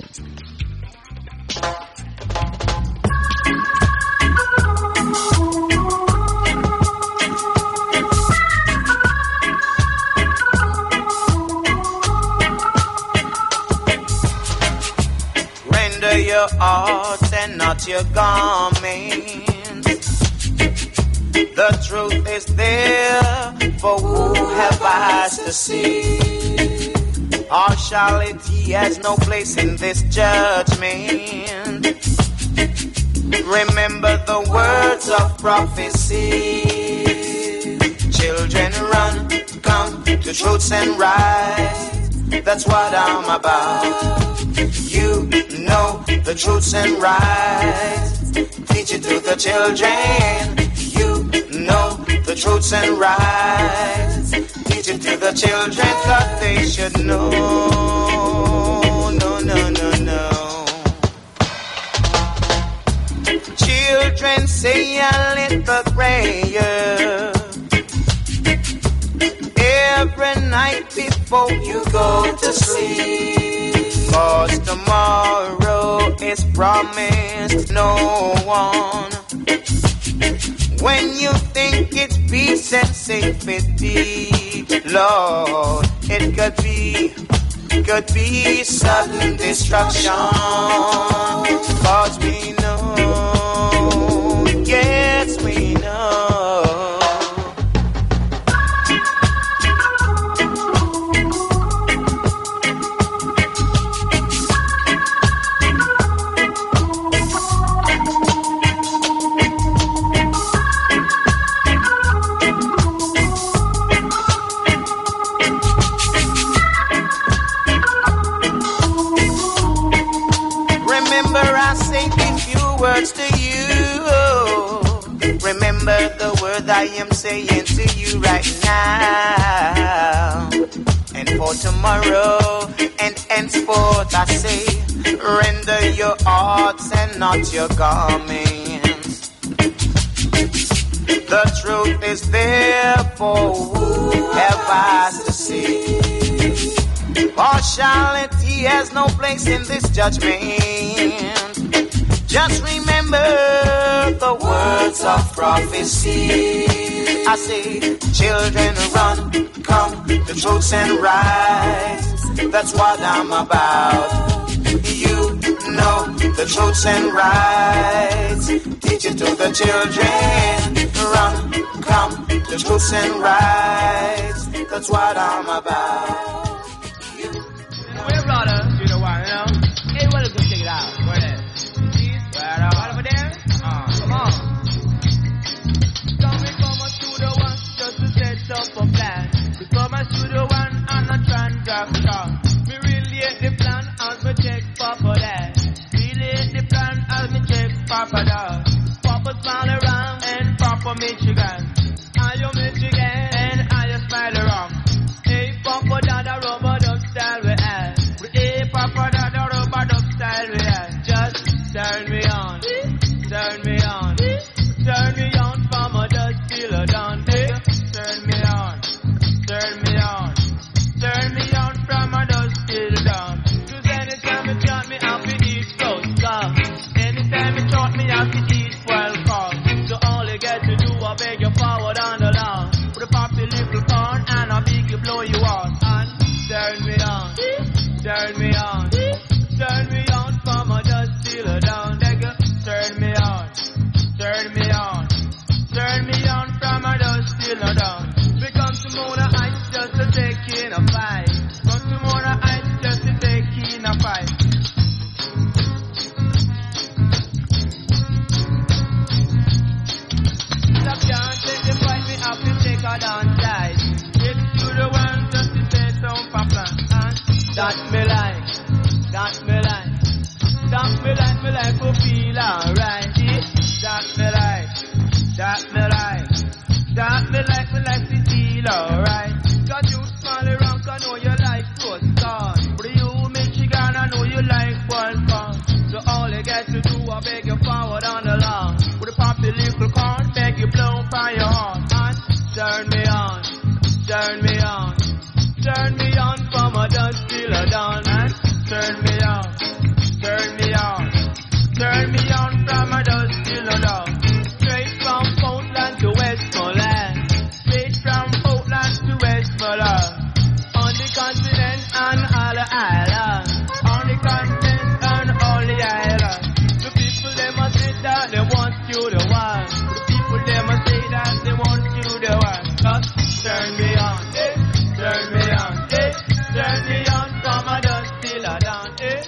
Your art and not your garment. The truth is there for who have eyes to see. Partiality has no place in this judgment. Remember the words of prophecy. Children run, come to truths and rights. That's what I'm about. You know the truths and rights. Teach it to the children. You know the truths and rights. Teach it to the children, cause they should know. No, no, no, no. Children, say a little prayer every night before you go to sleep. Cause tomorrow is promised no one. When you think it's peace and safety, Lord, it could be, could be sudden destruction. Cause we know, yes we know. words to you. Remember the word I am saying to you right now. And for tomorrow and henceforth I say, render your hearts and not your garments. The truth is there for whoever has to see. Partiality has no place in this judgment. Just remember the words of prophecy. I say, children run, come, the truths and rights. That's what I'm about. You know the truths and rights. Teach it to the children. Run, come, the truths and rights. That's what I'm about. You know. Hey, brother, you know what, you know? Hey, well, let's go check it out. Go ahead. Right, right over there? Uh, come on. Coming from a studio one just to set up a plan. We come a studio one and a transaction. We really hate the plan as we check Papa that. Really hate the plan as we check Papa that. Papa smile around and Papa Michigan. Are you Michigan and are you smile around? Hey, Papa Dada rubber duck style we have. Hey, Papa Dada rubber duck style we have. Just turn me on, turn me on, turn me on from a dust till a dawn. Turn me on, turn me on, turn me on from a dust till dawn. Cause anytime you taught me how to eat close come. Anytime you taught me how to eat well come. So all you get to do, I beg you forward on the lawn. Put a pop your little corn and I beg you blow you on. And turn me on, turn me on, turn me on from a dust till a dawn. Turn me on, turn me on, turn me on from a dust till a dawn. We come to Mona Heights just to take in a fight. Come to Mona Heights just to take in a fight. I can't take the fight, we have to take her down side. Get to the one just to say some papa. And that me like, that me like. That me like, me like to feel alright. That me like, that me like, that me like, me like to feel alright. Cause you smile around, I know you like close corn. But you Michigan, I know you like one corn. So all you get to do, I beg you forward on the lawn. With a poppy little corn, beg you blow by your horn. And turn me on, turn me on, turn me on from a dusk till a dawn. And turn me on. Turn me on, turn me on from a dust till a dawn. Straight from Portland to Westmoreland, straight from Portland to Westmoreland. On the continent and all the islands, on the continent and all the islands. The people they must say that they want you the one. The people they must say that they want you the one. Just turn me on, eh? Turn me on, eh? Turn me on from a dust till a dawn, eh?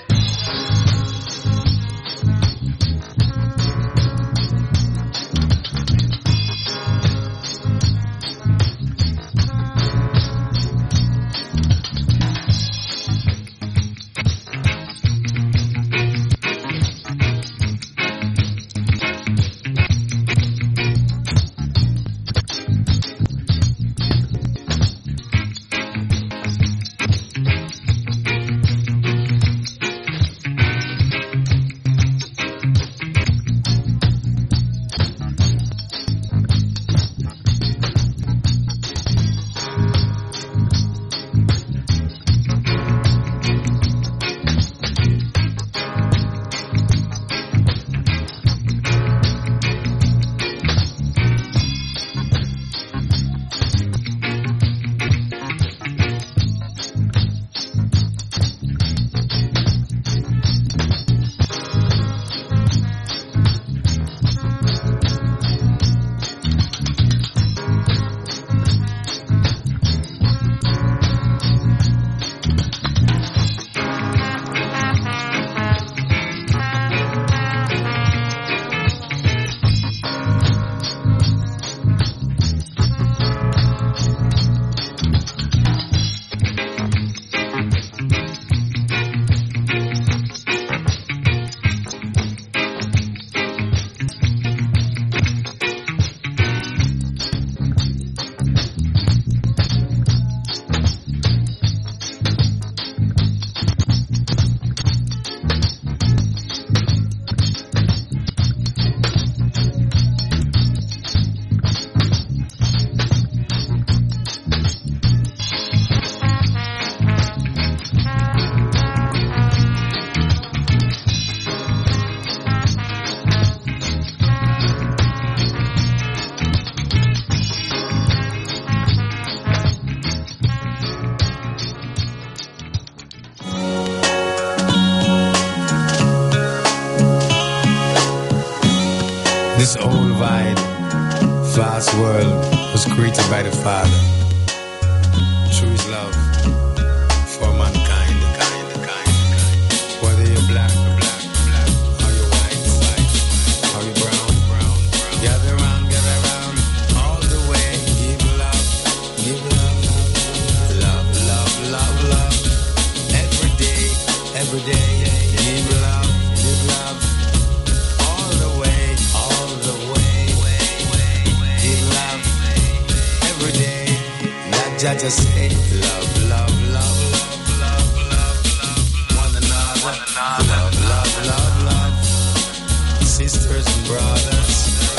This old wide, vast world was created by the Father through His love for mankind. Whether you're black, black, black, or you're white, white, or you're brown, brown, brown. Gather round, gather round, all the way. Give love, give love, love, love, love, love. Every day, every day, give love, give love. All the way, all the way, give love. Every day, that Jah just say love, love, love, love, love, love, love. One another, love, love, love, love. Sisters and brothers,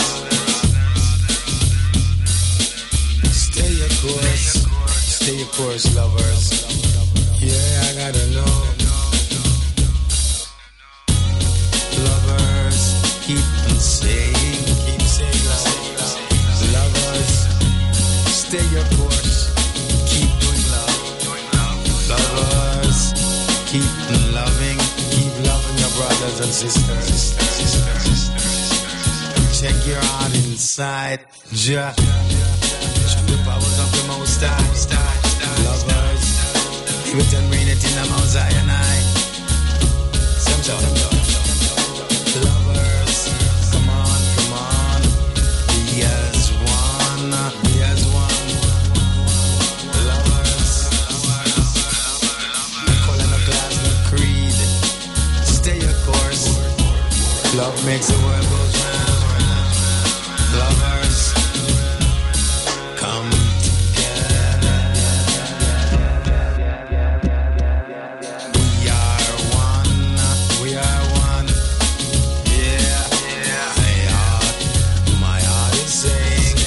stay your course, stay your course, lovers. Yeah, I gotta know. Lovers, keep on saying, keep saying love. Lovers, stay your course, keep doing love. Lovers, keep loving, keep loving your brothers and sisters. Check your heart inside, Jah. Show the powers of the Most High. Lovers, leave it and read it in the Mount Zion. Some shout, some shout. Lovers, come on, come on, be as one, be as one. Lovers, calling a class, no creed. Stay your course. Love makes the world go round. Lovers, come together. We are one, we are one. Yeah, yeah. My heart, my heart is saying,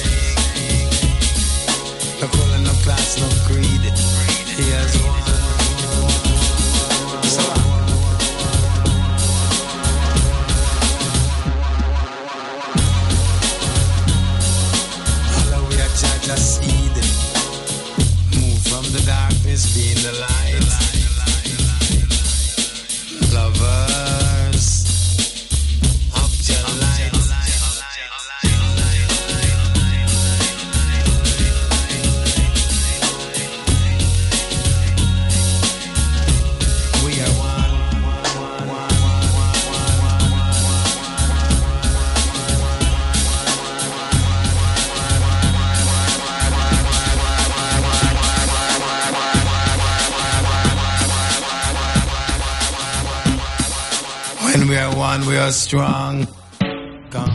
no calling, no class, no creed. He has one. So, hallelujah, Jah seed. Move from the darkness, be in the light. Lovers, up your light. We are one. When we are one, we are strong. Come.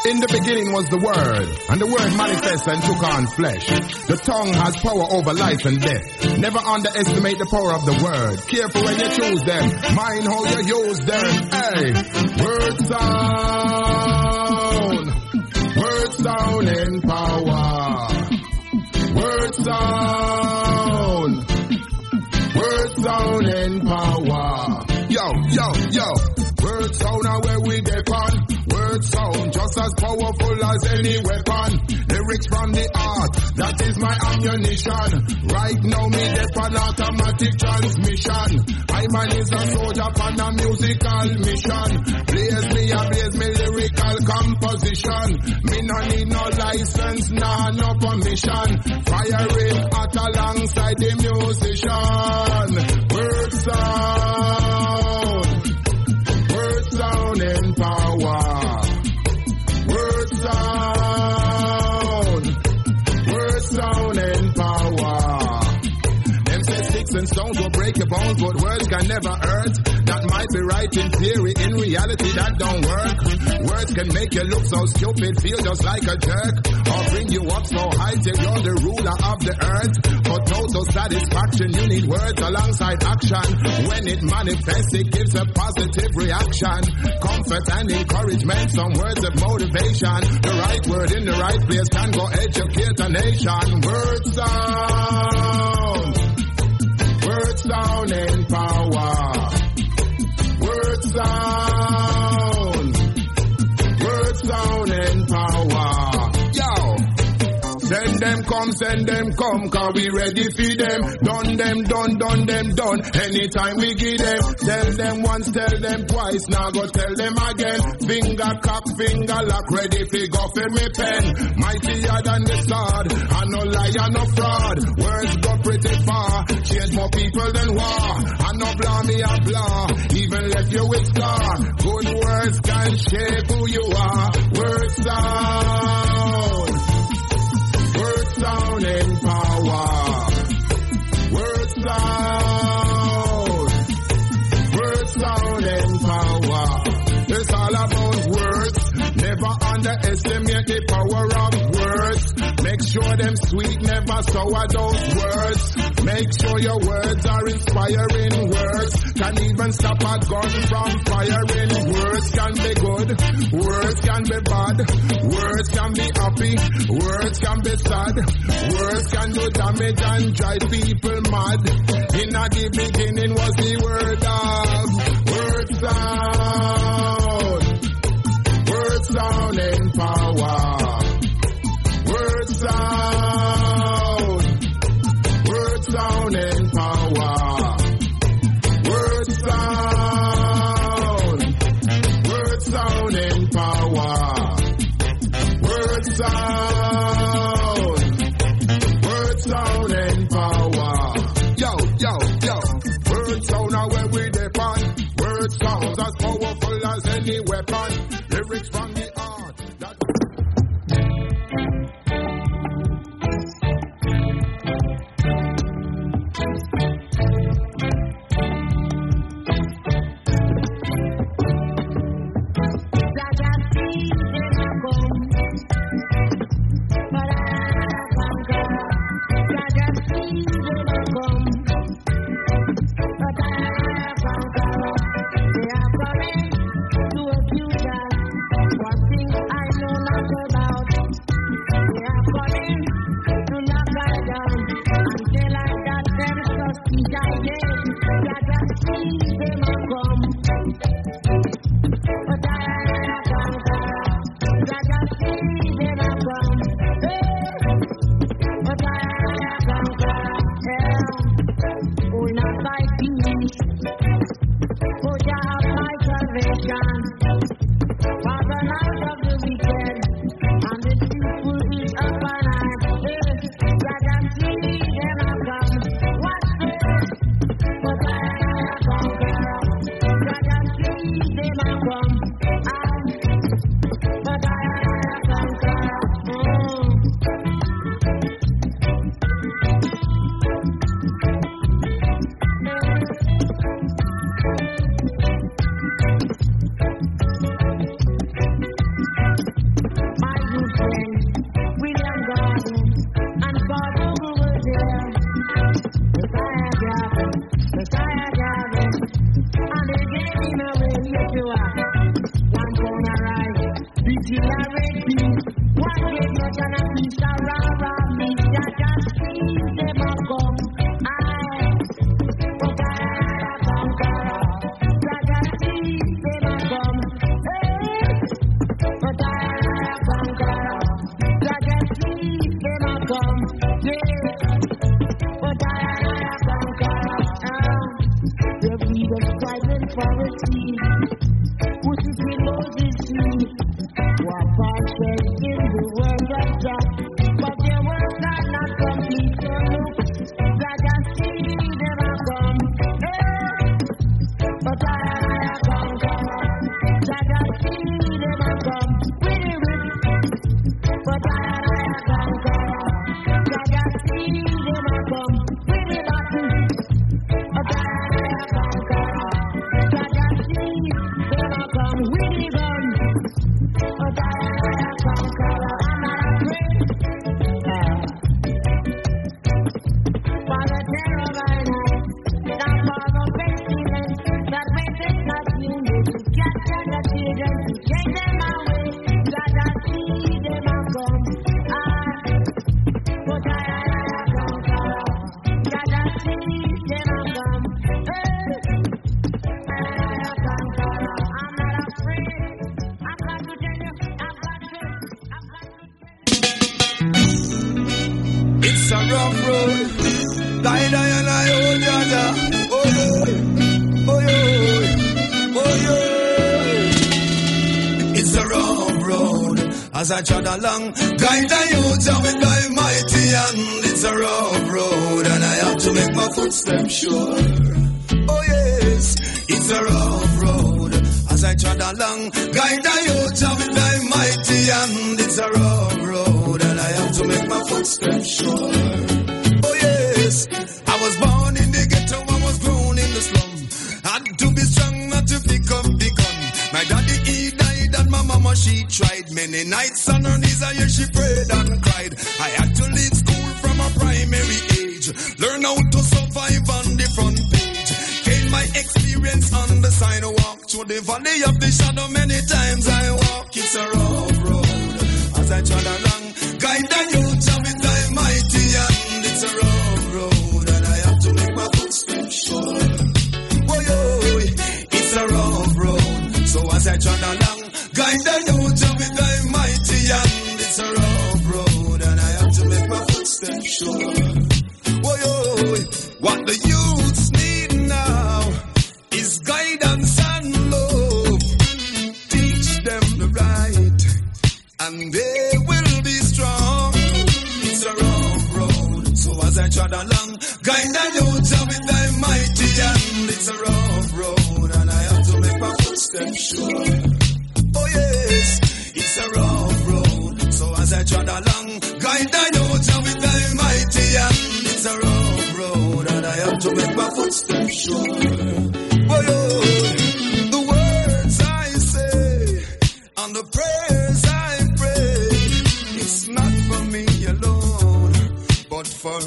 In the beginning was the Word, and the Word manifested and took on flesh. The tongue has power over life and death. Never underestimate the power of the Word. Careful when you choose them. Mind how you use them. Hey, Word sound. Word sound in power. Word sound. Word sound in power. Yo, yo, yo. Word sound are where we depend. Word sound just as powerful as any weapon. Lyrics from the heart, that is my ammunition. Right now me depend automatic transmission. I man is a soldier on a musical mission. Blaze me a blaze me lyrical composition. Me no need no license, nah no permission. Firing at alongside the musician. Word sound. Word sound in power. Word sound. Word sound in power. Them say sticks and stones will break your bones, but words can never hurt. That might be right in theory, in reality that don't work. Words can make you look so stupid, feel just like a jerk, or bring you up so high till you're the ruler of the earth. For total satisfaction, you need words alongside action. When it manifests, it gives a positive reaction. Comfort and encouragement, some words of motivation. The right word in the right place can go educate a nation. Word sound. Word sound in power. Word sound. Word sound in power. Yo. Send them come, send them come, cause we ready for them. Done them, done, done them, done. Anytime we give them. Tell them once, tell them twice. Now go tell them again. Finger cock, finger lock, ready for go for me pen. Mightier than the sword. I no lie, no fraud. Words go pretty far. Change more people than war. I no blah me a blah. Even left you with scar. Good words can shape who you are. Words sound. Word sound in power. Word sound. Word sound in power. It's all about words. Never underestimate the power of words. Make sure them sweet, never sour those words. Make sure your words are inspiring words. Can even stop a gun from firing. Words can be good. Words can be bad. Words can be happy. Words can be sad. Words can do damage and drive people mad. In the beginning was the word of. Word sound. Word sound in power. Word sound. Word sound in power. Word sound. Word sound in power. Word sound. Word sound in power. Yo, yo, yo. Word sound are where we depend. Word sounds as powerful as any weapon. Lyrics from the heart. That with the gun. But I am a conqueror, I'm not afraid. Uh, for the terror by night, not for the pestilence that makes not human to capture the children, to take them away. God has seen them and come. Ah, but I am a conqueror. God has seen them and come. Hey, I am a conqueror. I'm not afraid. I've got to tell you, I've got to, I've got to. It's a rough road. Guide I and I, oh, Jaja. Oh, yo. Oh, yo. Oh, yo. It's a rough road. As I trod along, guide the youth with thy mighty hand. It's a rough road, and I have to make my footsteps sure. Oh, yes. It's a rough road. As I trod along, guide the youth with thy mighty hand. It's a rough road, and I have to make my footsteps sure. Oh yes, I was born in the ghetto, I was grown in the slum. Had to be strong not to pick up the gun. My daddy he died and my mama she tried. Many nights on her knees I hear she prayed and cried. I had to leave school from a primary age, learn how to survive on the front page. Gain my experience on the sidewalk, through the valley of the shadow many times I walk. It's a rough road, as I trod along, guide the youth with thy mighty hand. It's a rough road, and I have to make my footsteps sure. Oh, yo, it's a rough road. So as I trod along, guide the youth with thy mighty hand. It's a rough road, and I have to make my footsteps sure. Oh, yo, what the youths need now is guidance and love. Teach them the right, and they will be strong. It's a rough road, so as I trod along, guide the youth with thy mighty hand. It's a rough road, and I have to make my footsteps sure. Oh yes, it's a rough road, so as I trod along, guide the youth with thy mighty hand. It's a rough road, and I have to make my footsteps sure. Oh yo, the words I say and the prayers I pray, it's not for me alone, but for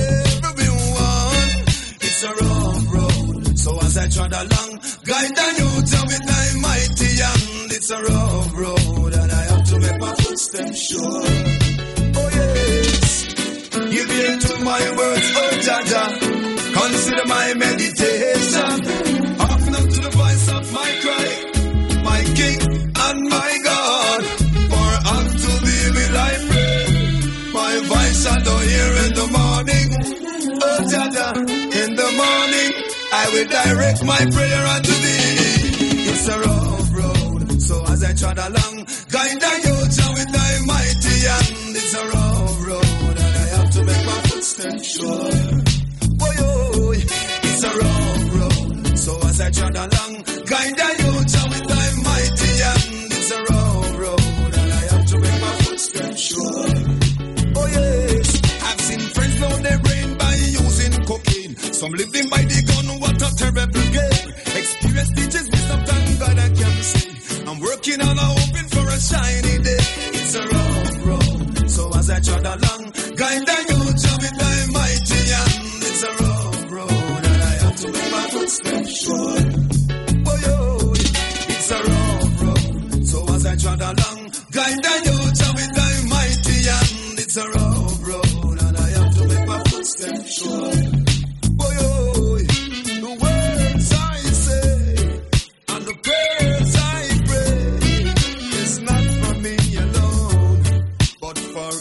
everyone. It's a rough road, so as I trod along, guide the youth with thy mighty hand. It's a rough road, and I have to make my footsteps sure. Oh yes, give ear to my words, oh Jaja. Consider my meditation. Hearken unto the voice of my cry, my King and my God. For unto thee will I pray. My voice shall thou hear in the morning. Oh Jaja, in the morning I will direct my prayer unto thee. It's a rough road, so as I trod along, guide the youth with thy mighty hand. It's a rough road, and I have to make my footsteps sure. Oh yo, it's a rough road, so as I trod along, guide the youth with thy mighty hand. It's a rough road, and I have to make my footsteps sure. Oh yes, I've seen friends blow their brain by using cocaine. Some living by the gun, what a terrible game. Experience teaches me sometimes God I can see. I'm working on a hoping for a shiny day. It's a rough road, so as I trod along, guide the youth with thy mighty hand. It's a rough road, and I have to make my footsteps sure. Oh yo, it's a rough road, so as I trod along, guide the youth with thy mighty hand. It's a rough road, and I have to make my footsteps sure. Oh yo, the words I say and the prayers I pray is not for me alone, but for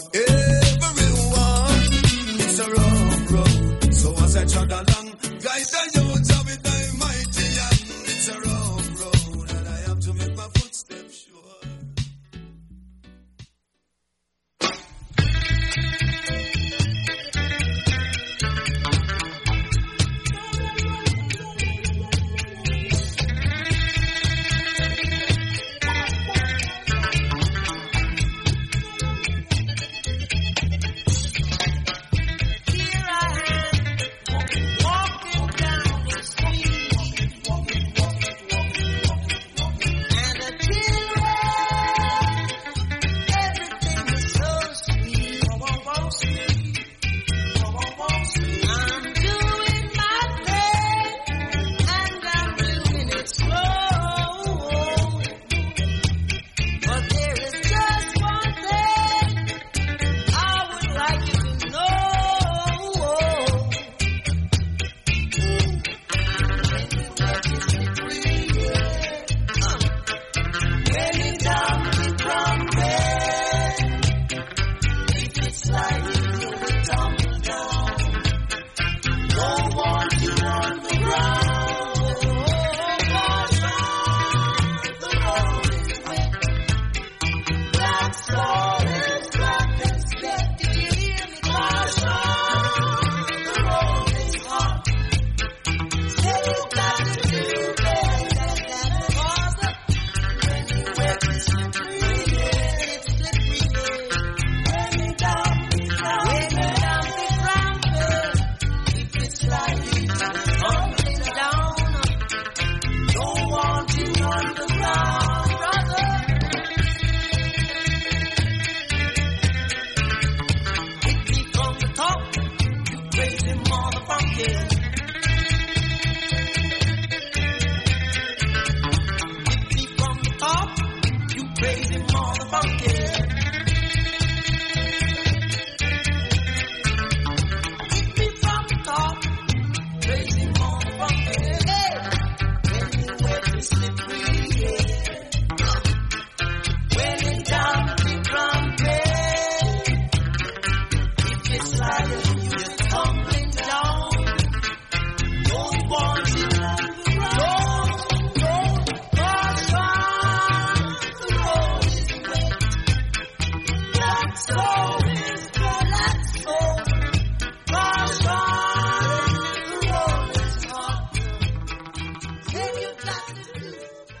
everyone. It's a rough road, so as I trod along, guide the youth with thy mighty hand. It's a rough road, and I have to make my footsteps sure. funky. Hit me from the top, crazy more funky. Hey, anywhere to slippery, yeah. When it's down the trumpet, if you slide, you're tumbling down. Don't want it, don't, don't, caution. The road is wet. Black soul is black soul. Caution, the road is hot. Then you got to do.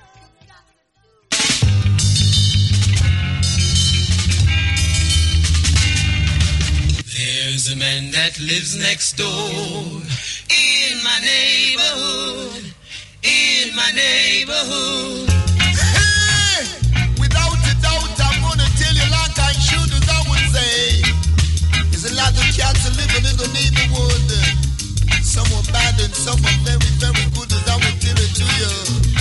There's a man that lives next door in my neighborhood, in my neighborhood. Hey, without a doubt, I'm gonna tell you like I should, as I would say. There's a lot of cats living in the neighborhood. Some are bad and some are very, very good, as I would tell it to you.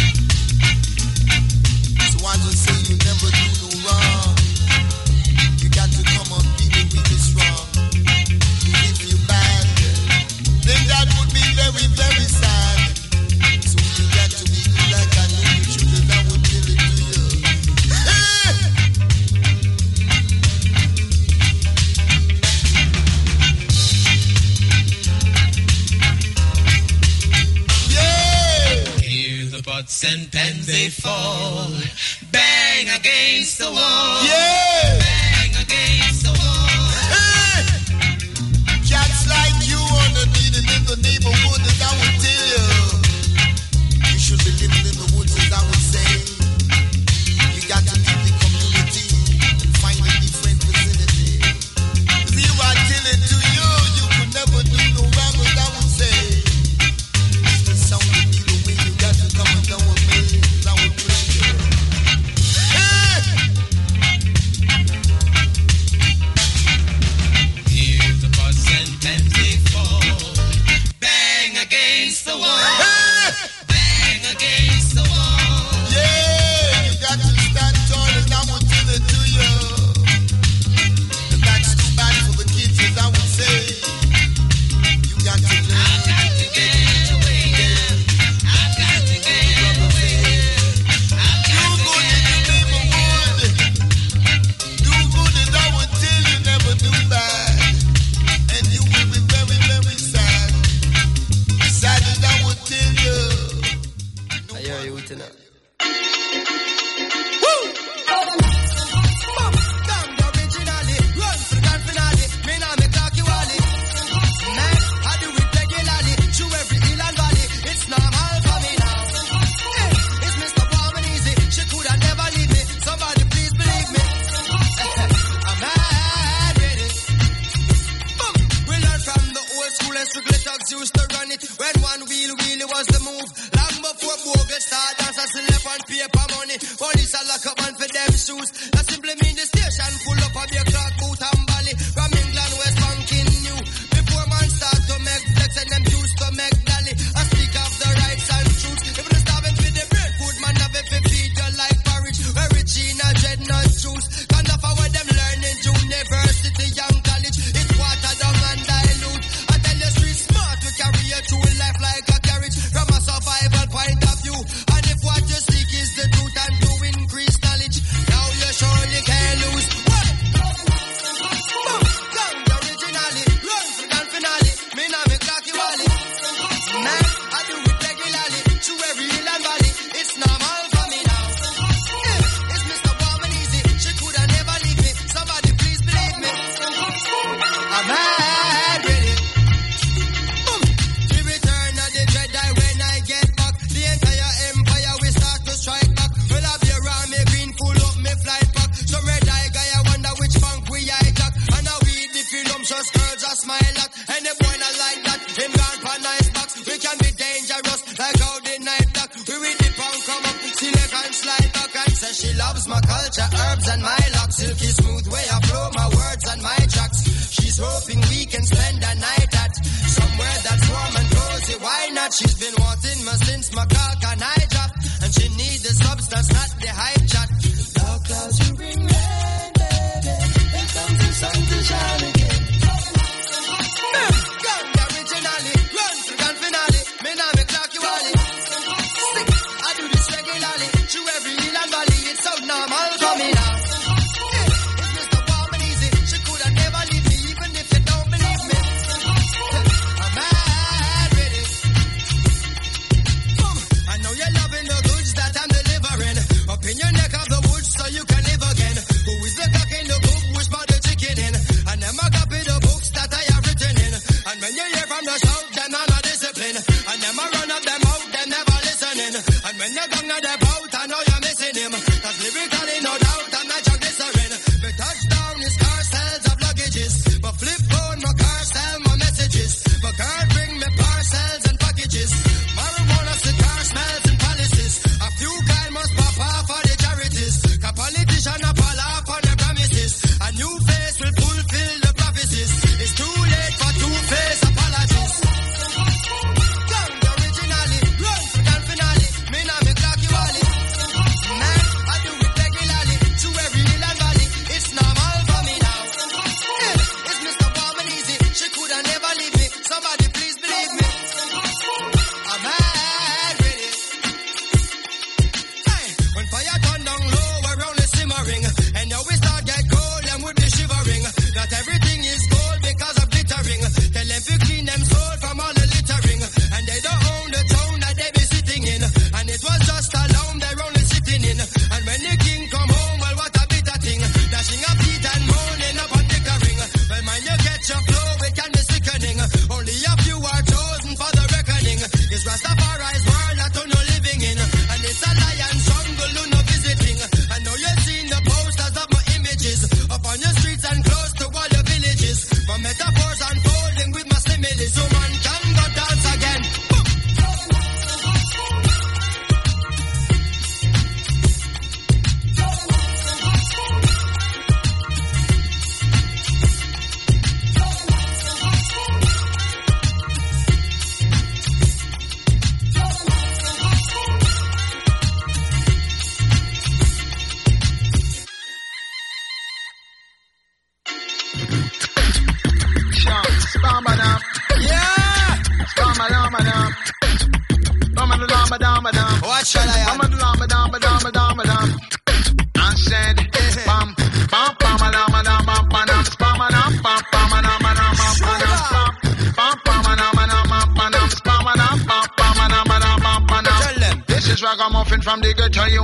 So I just say you never do no wrong. You got to come on, really, really strong. If you bad, then that would be very, very sad. So you got to be good like I know you should, and I would tell it to you. Hey! Yeah! Hear the pots and pans they fall, bang against the wall. Yeah! Bang against the wall. Hey! Cats like you on the need in the neighborhood, as I would tell you. You should be living in the woods, as I would say. You got to leave the community and find a different vicinity. See, if I tell it to you, you could never do no wrong, as I would say. It's the sound of me, the way you got to come and down with me, as I would pray you. Hey! Hear the pots and pans they fall, bang against the wall. Bang against the wall. Yeah, you got to stand tall, as I would tell it to you. And that's too bad for the kids, as I would say. You got to learn to get away. I've got to get away. I've got Do to good get in your neighborhood. Do good, as I would tell you, never do bad. And you will be very, very sad. Sad as I would tell you. I hear you with it now. Used to run it when one wheel wheelie was the move. Long before bogus start dance, I still left on paper money. Police a lock up man for them shoes. That simply mean the station full up of your clock boot and bally. From England, West Banking new. Before man start to make flex and them used to make dolly. I speak of the rights and truths. If you starving with the bread food, man have it to feed you like porridge. Where rich in a dreadnought juice. Kind of how them learning university young college. It's watered down and dilute. I tell you street smart, we carry you through life like a carriage. From a survival point of view. And if what you seek is the truth and to increase knowledge, now you surely can't lose. What? Boom, come the originally, run for the finale. Me now me cocky wally. Man, I do it regularly, to every hill and valley. It's normal for me now. Yeah, it's Mister Warm and Easy. She coulda never leave me. Somebody please believe me. I'm mad with it. Boom, the return of the Jedi when I get back. The entire empire we start to strike back. Well, I be around me green, full up me flight pack. Some red eye guy, I wonder which bank we hijack. And now we the fillumptious girls a smile at. And the boy not like that, him gone for nice box. We can be dangerous, like how the night black. We with the pound come up, select and slide back. And say she loves my culture, herbs and my locks. Silky smooth way I flow my words and my tracks. She's hoping we can spend a night at somewhere that's warm and cozy. Why not? She's been wanting me since my cock and I dropped. And she need the substance, not the hype chat. Dark clouds you bring me.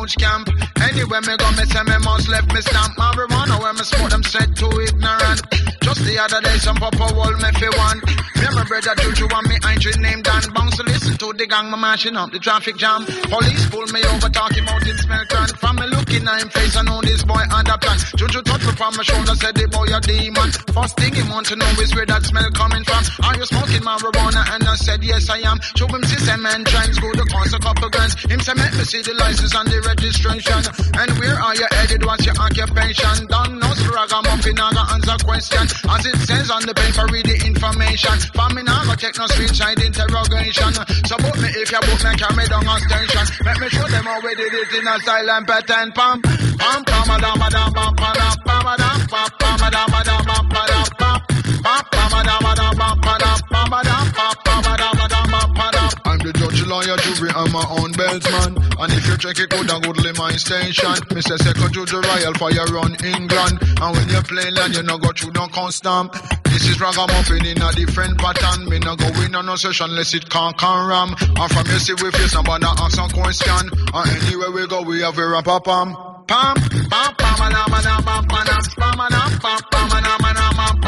roach camp. Anywhere me go, me say me must left me stamp. Marijuana where me smoke them straight to ignorant. Just the other day some papa wall me fi one. Me and my brother Juju and me auntie named Dan. Bounce to listen to the gang, me mashing up the traffic jam. Police pull me over talking about it smell can. From me looking at him face I know this boy under plan. Juju touch me from my shoulder said the boy a demon. First thing he want to know is where that smell coming from. Are you smoking marijuana? And I said yes I am. Show him see some man tries go to cost a couple grams. Him say make me see the license and the registration. And where are you headed? What's your occupation? Don't know ragamuffin I got answer question. As it says on the paper read the information. For me now go check no street side interrogation. So book me if you book me carry down a station. Let me show them how we did it in a style and pattern. Pam pam pam da ba da ba pa da pa da pa pa da ba da ba pa da pa pa pa da ba da ba pa da pa da pa pa da ba da ba pa da. I'm the judge, lawyer, jury, I'm my own beltsman. And if you check it good and goodly my station, Mister Second Judge Royal Fire run England. And when you play land, you no go through no custom. This is ragamuffin in a different pattern. Me no go in on no session unless it can't can ram. And from you see we face somebody ask some question. And anywhere we go we have a rap a pam. Pam pam pam pam pam pam pam pam pam pam pam pam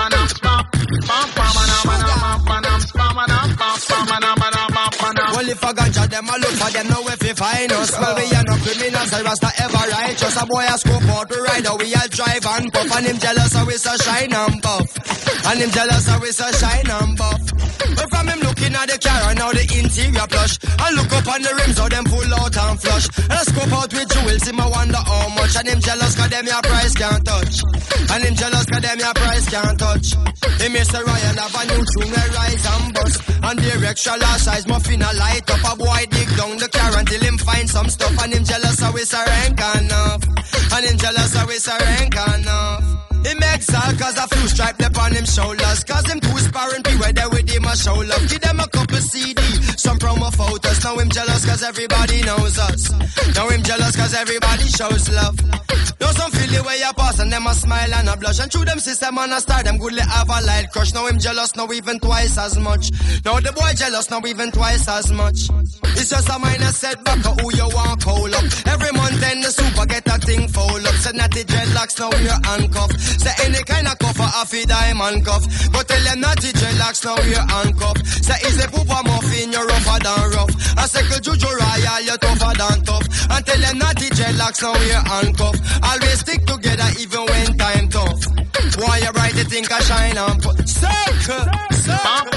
well, if a ganja them a look for them, now if you find us, well, we are no criminals, the rasta ever righteous. A boy a scope out to ride, we all drive and puff, and him jealous, so we so shine and buff. And him jealous, so we so shine and buff. But from him looking at the car, and now the interior plush, and look up on the rims, how them pull out and flush. And I scope out with jewels, him I wonder how much, and him jealous, cause them your price can't touch. And him jealous, cause them your price can't touch. Him Mister Ryan have a new tune, a rise and bust, and the extra large size muffin a light up. A boy dig down the car until him find some stuff, and him jealous how it's a rank enough. And him jealous how it's a rank enough. He makes all cause a few stripe up on him shoulders, cause him two sparring be where they with him a show love. Give them a couple C D, some promo photos. Now him jealous cause everybody knows us. Now him jealous cause everybody shows love. Now some feel the way you pass and them a smile and a blush, and through them system and a star them goodly have a light crush. Now him jealous now even twice as much. Now the boy jealous now even twice as much. It's just a minor setback of who you want call up. Every month then the super get a thing fold up. Said not the dreadlocks now we're handcuffed. Say any kind of cuff or a diamond cuff. But tell them not the dreadlocks now we're handcuffed. Say easy pooper muffin you're rougher than rough. I say Juju Royal you're tougher than tough. And tell them not the dreadlocks now we're handcuffed. Always stick together even when time tough. Why you bright you think I shine and put circle, circle.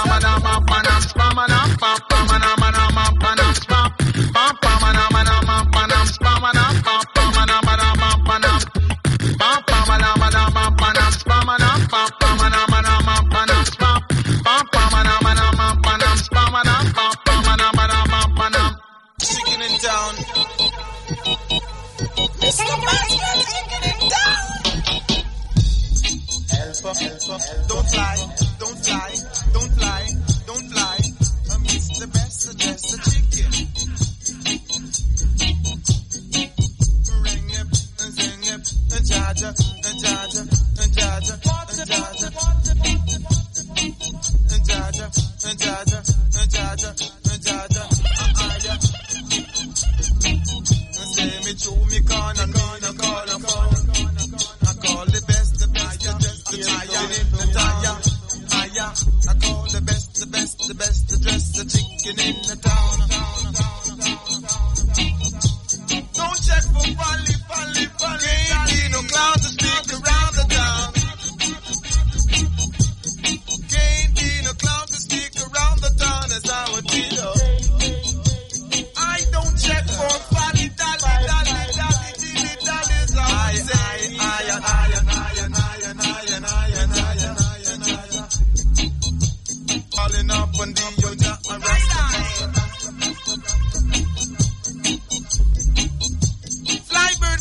Chicken in town. It's the best chicken in town. Help, help, help. Don't lie, don't lie, don't lie, don't lie. I miss the best, the best, the chicken. Ring it, sing it, and jaja, and jaja, and jaja, and jaja, and jaja, and jaja, and jaja, and jaja. Say me true, me corner, corner, corner, corner. I call the best, the best, the best, the tire, the tire, tire. I call the best, the best, the best, the dress, the chicken in the town. Don't check for Polly, Polly, Polly. Ain't need no clown to speak around the town. Can't be no clown to speak around the town as I would be though. I don't check for Polly, Dolly, Dolly, Dolly, Dilly, Dolly. I, I, I, I, I, calling up on the Yoja and Rasta. Flybird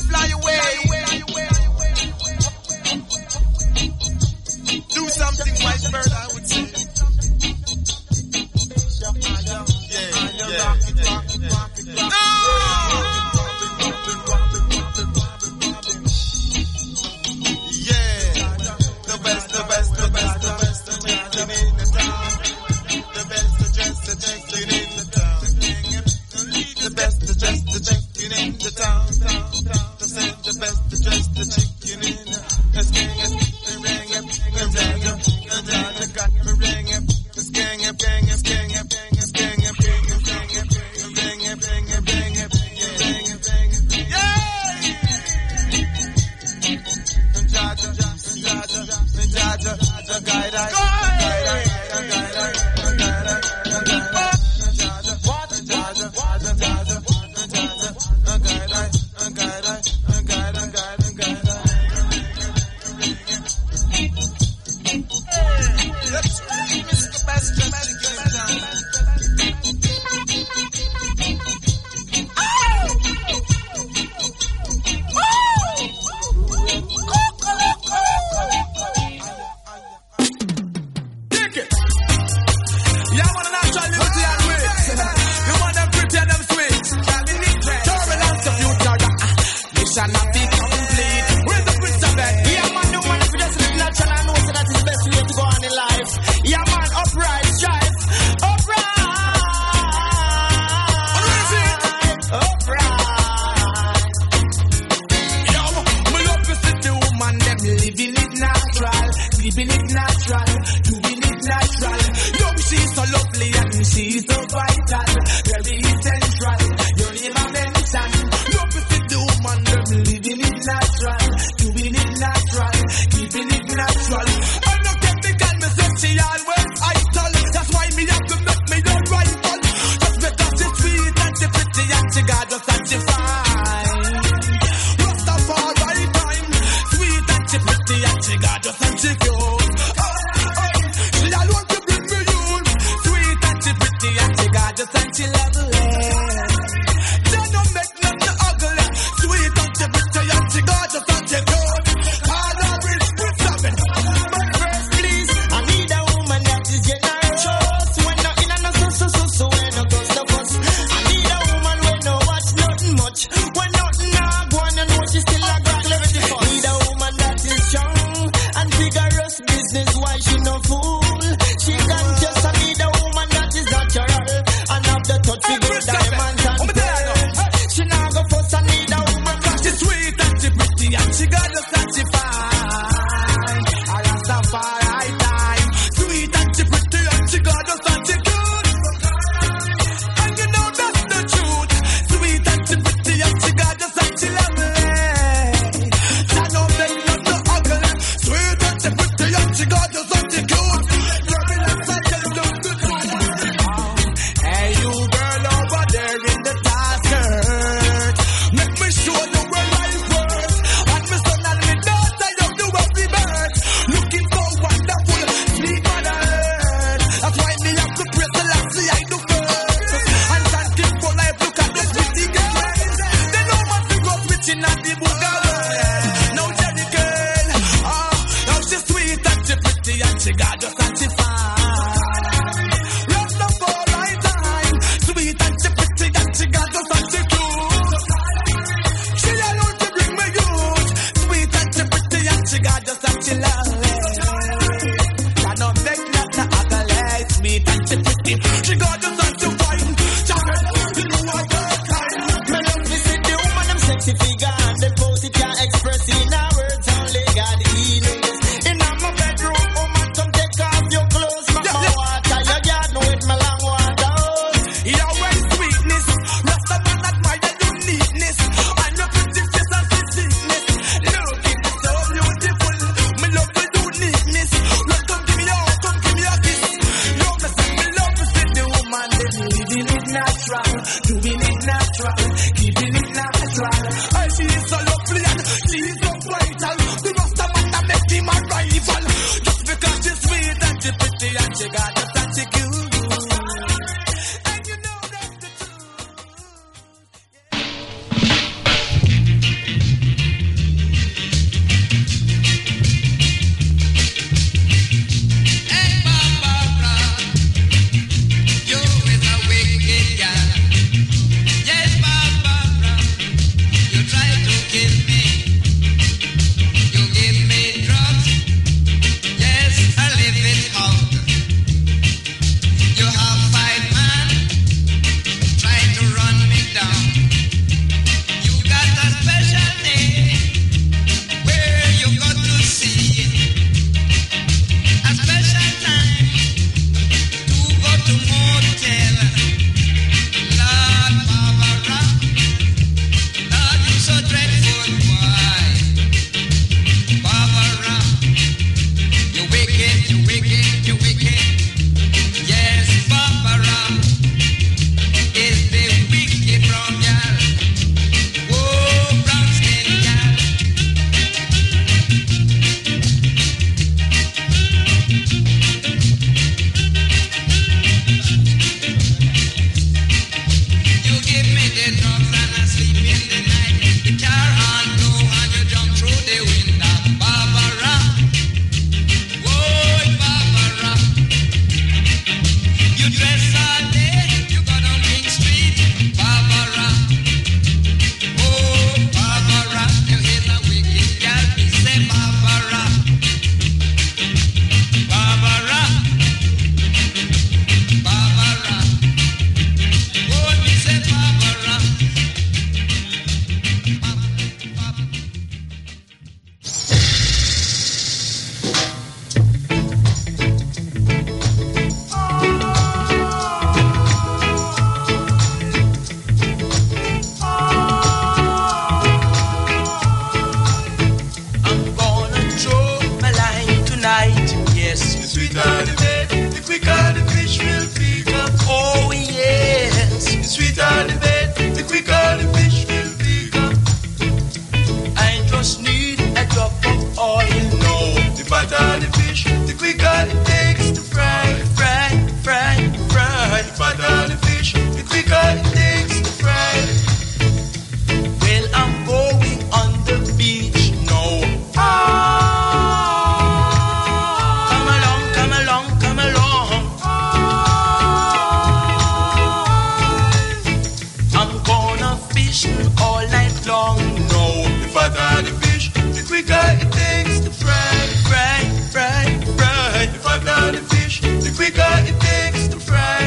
hotter the fish, the quicker it takes to fry, fry, fry, fry. The hotter the fish, the quicker it takes to fry.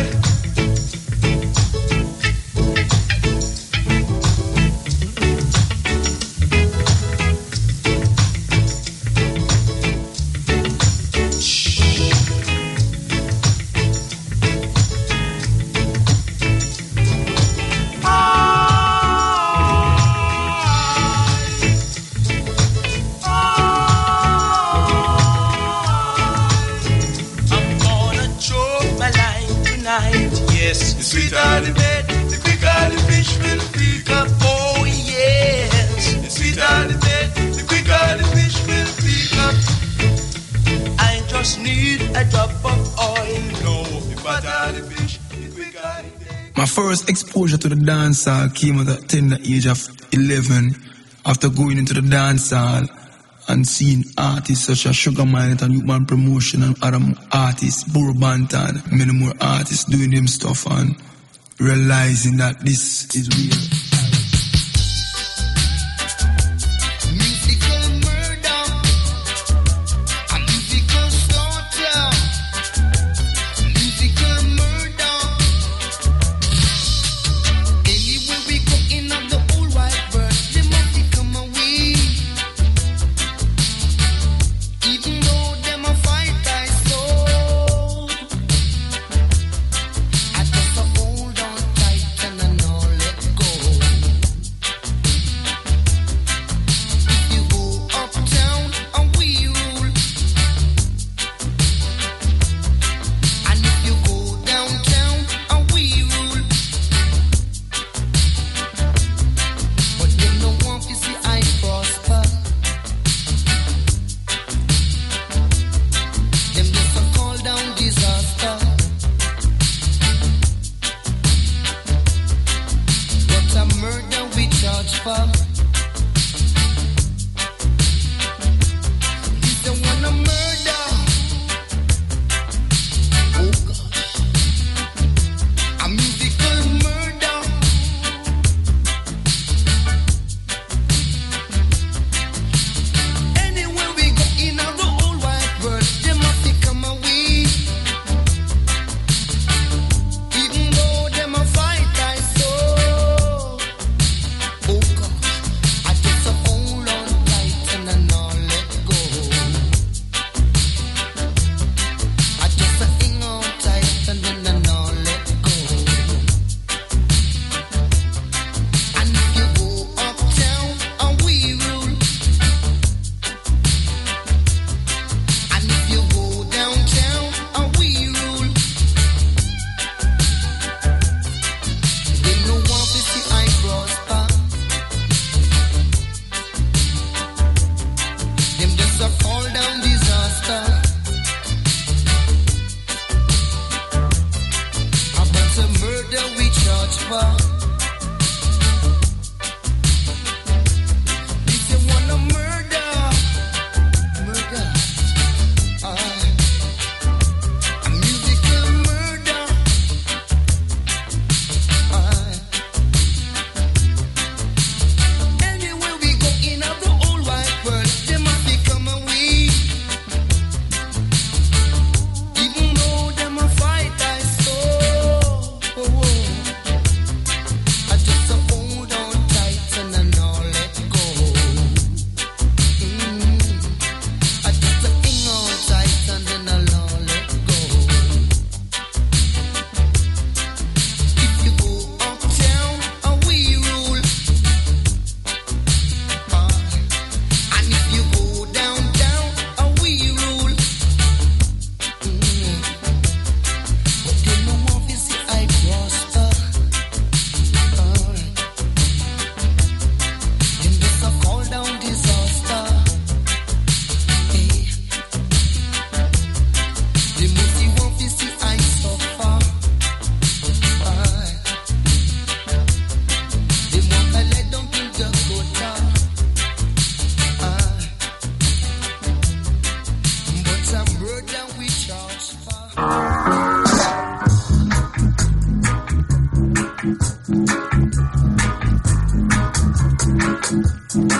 Sweeter the bed, the quicker the fish will pick up. Oh yes, the sweeter the bed, the quicker the fish will pick up. I just need a drop of oil. No, the butter the fish, the quicker the bed. My first exposure to the dancehall came at the tender age of eleven. After going into the dancehall and seeing artists such as Sugar Minott and Youthman Promotion and other artists, Burro Banton, many more artists doing them stuff and realizing that this is real. Go.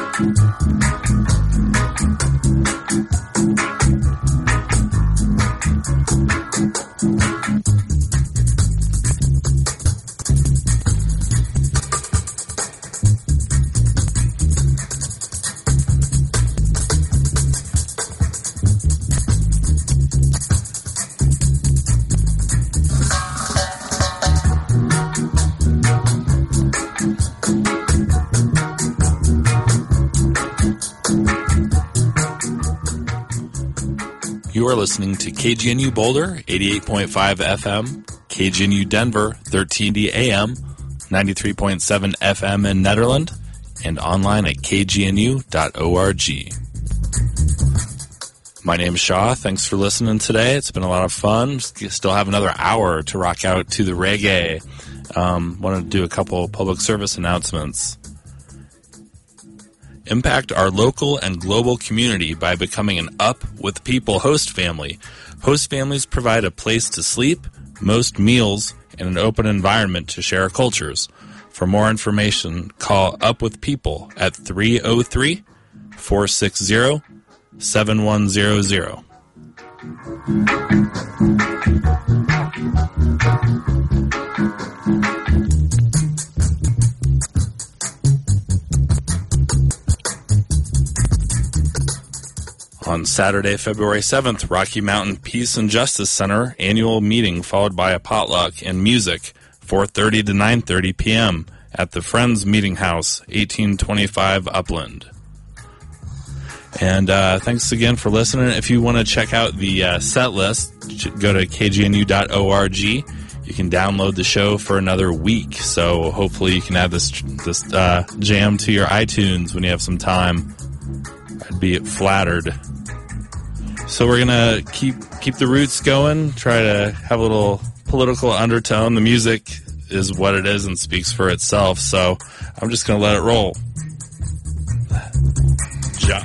You are listening to K G N U Boulder, eighty-eight point five F M, K G N U Denver, thirteen D A M, ninety-three point seven F M in Nederland, and online at k g n u dot org. My name is Shaw. Thanks for listening today. It's been a lot of fun. Still have another hour to rock out to the reggae. Um, wanted to do a couple public service announcements. Impact our local and global community by becoming an Up with People host family. Host families provide a place to sleep, most meals, and an open environment to share cultures. For more information, call Up with People at three oh three, four six zero, seven one zero zero. On Saturday, February seventh, Rocky Mountain Peace and Justice Center annual meeting followed by a potluck and music, four thirty to nine thirty p.m. at the Friends Meeting House, eighteen twenty-five Upland. And uh, thanks again for listening. If you want to check out the uh, set list, go to k g n u dot org. You can download the show for another week. So hopefully you can add this this uh, jam to your iTunes when you have some time. I'd be flattered. So we're gonna keep keep the roots going. Try to have a little political undertone. The music is what it is and speaks for itself. So I'm just gonna let it roll. Ja.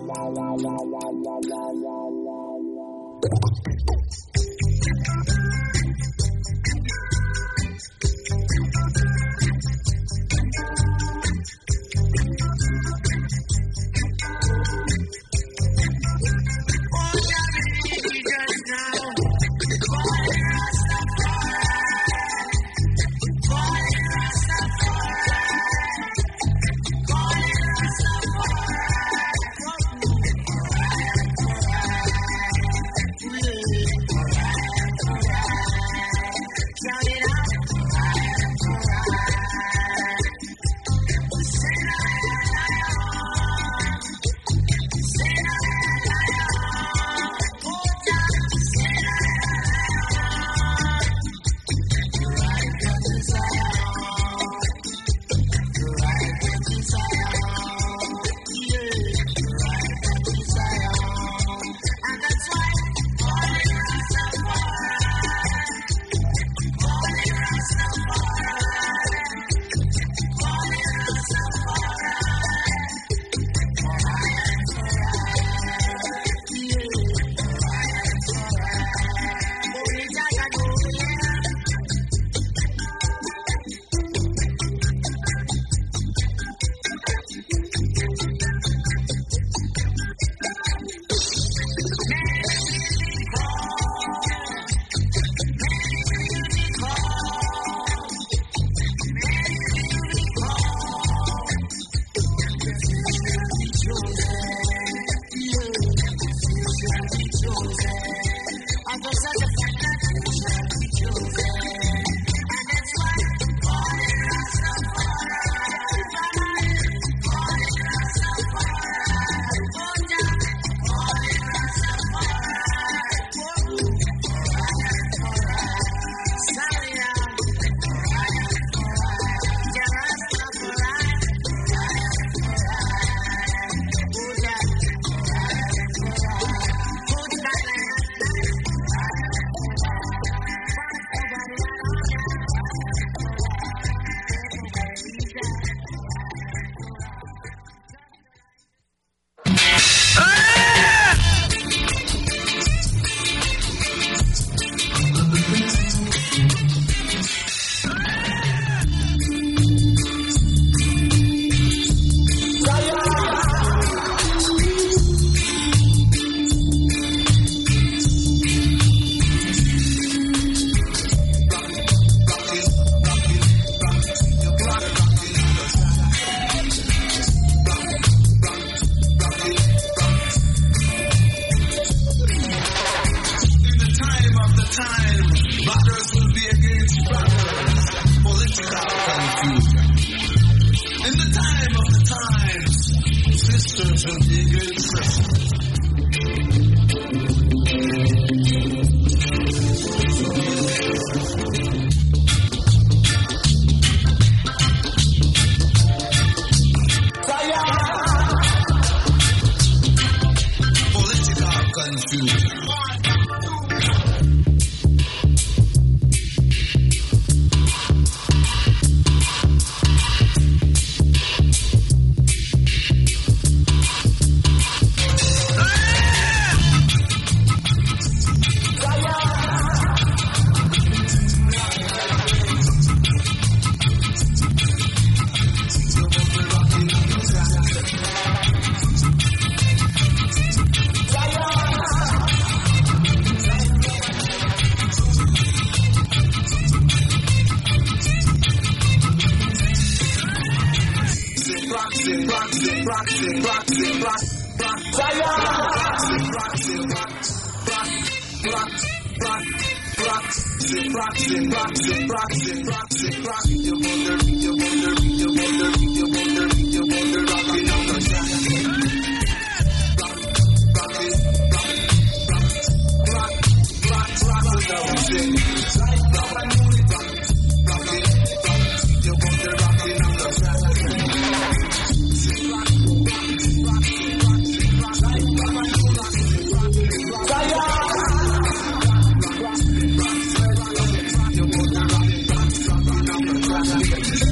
Thank you.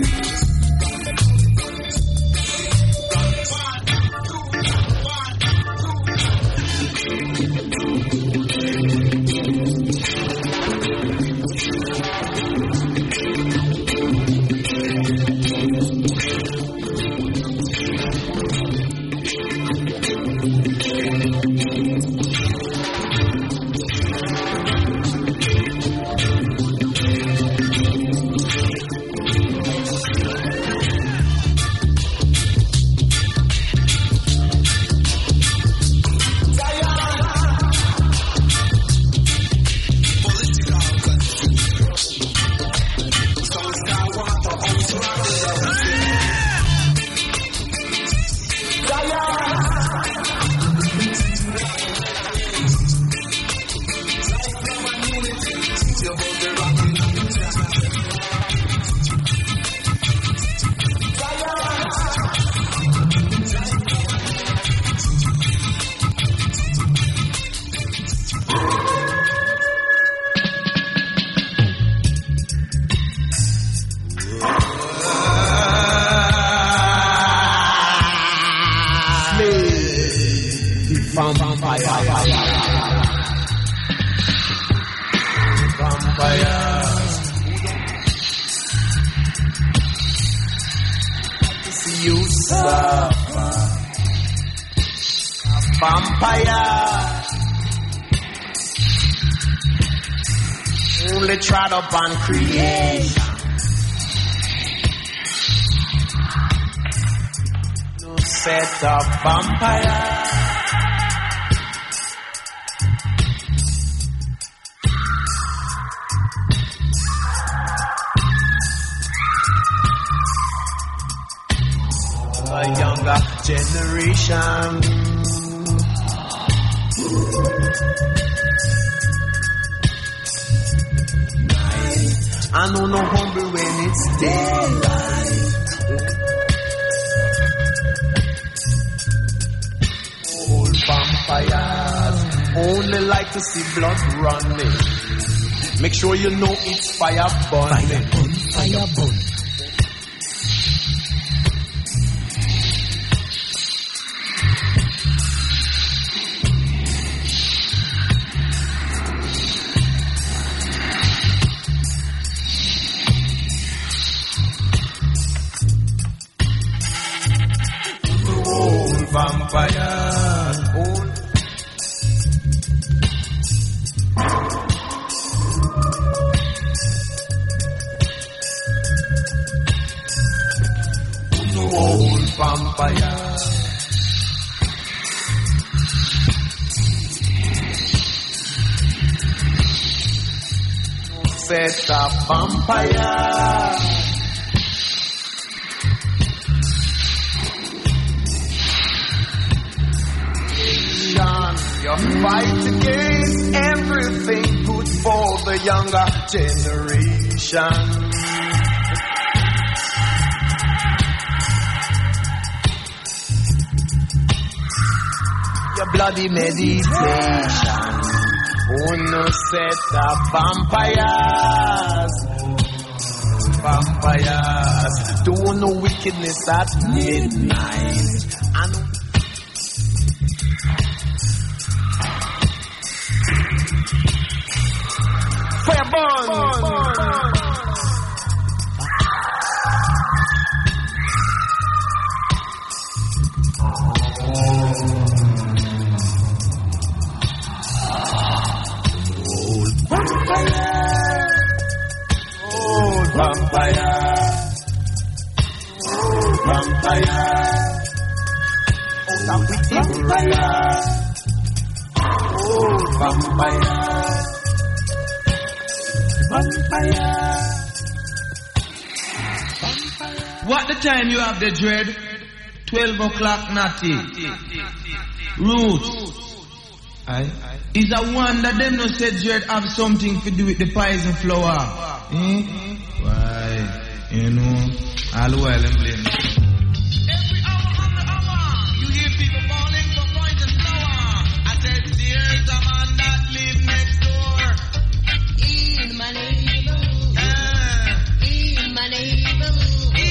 Only trod upon creation. No set of vampire. A younger generation. I know no hunger when it's daylight. Old vampires only like to see blood running. Make sure you know it's fire burning. Fire burn, fire burn. Vampire, old. No old vampire. No set of vampire. You fight against everything good for the younger generation. Your bloody meditation on a set of vampires. Vampires do no wickedness at midnight. And fire burn, burn, burn. Old vampire, old vampire, old vampire, old vampire, old vampire. Vampire. What the time you have the dread? Twelve o'clock natty. Roots. Aye. Is a one that them no said dread have something to do with the poison flower. Eh? Why? You know, all the while them blame. Every hour on the hour, you hear people falling for poison flower. I said there's a man that live next door. In my neighborhood, uh, in my neighborhood,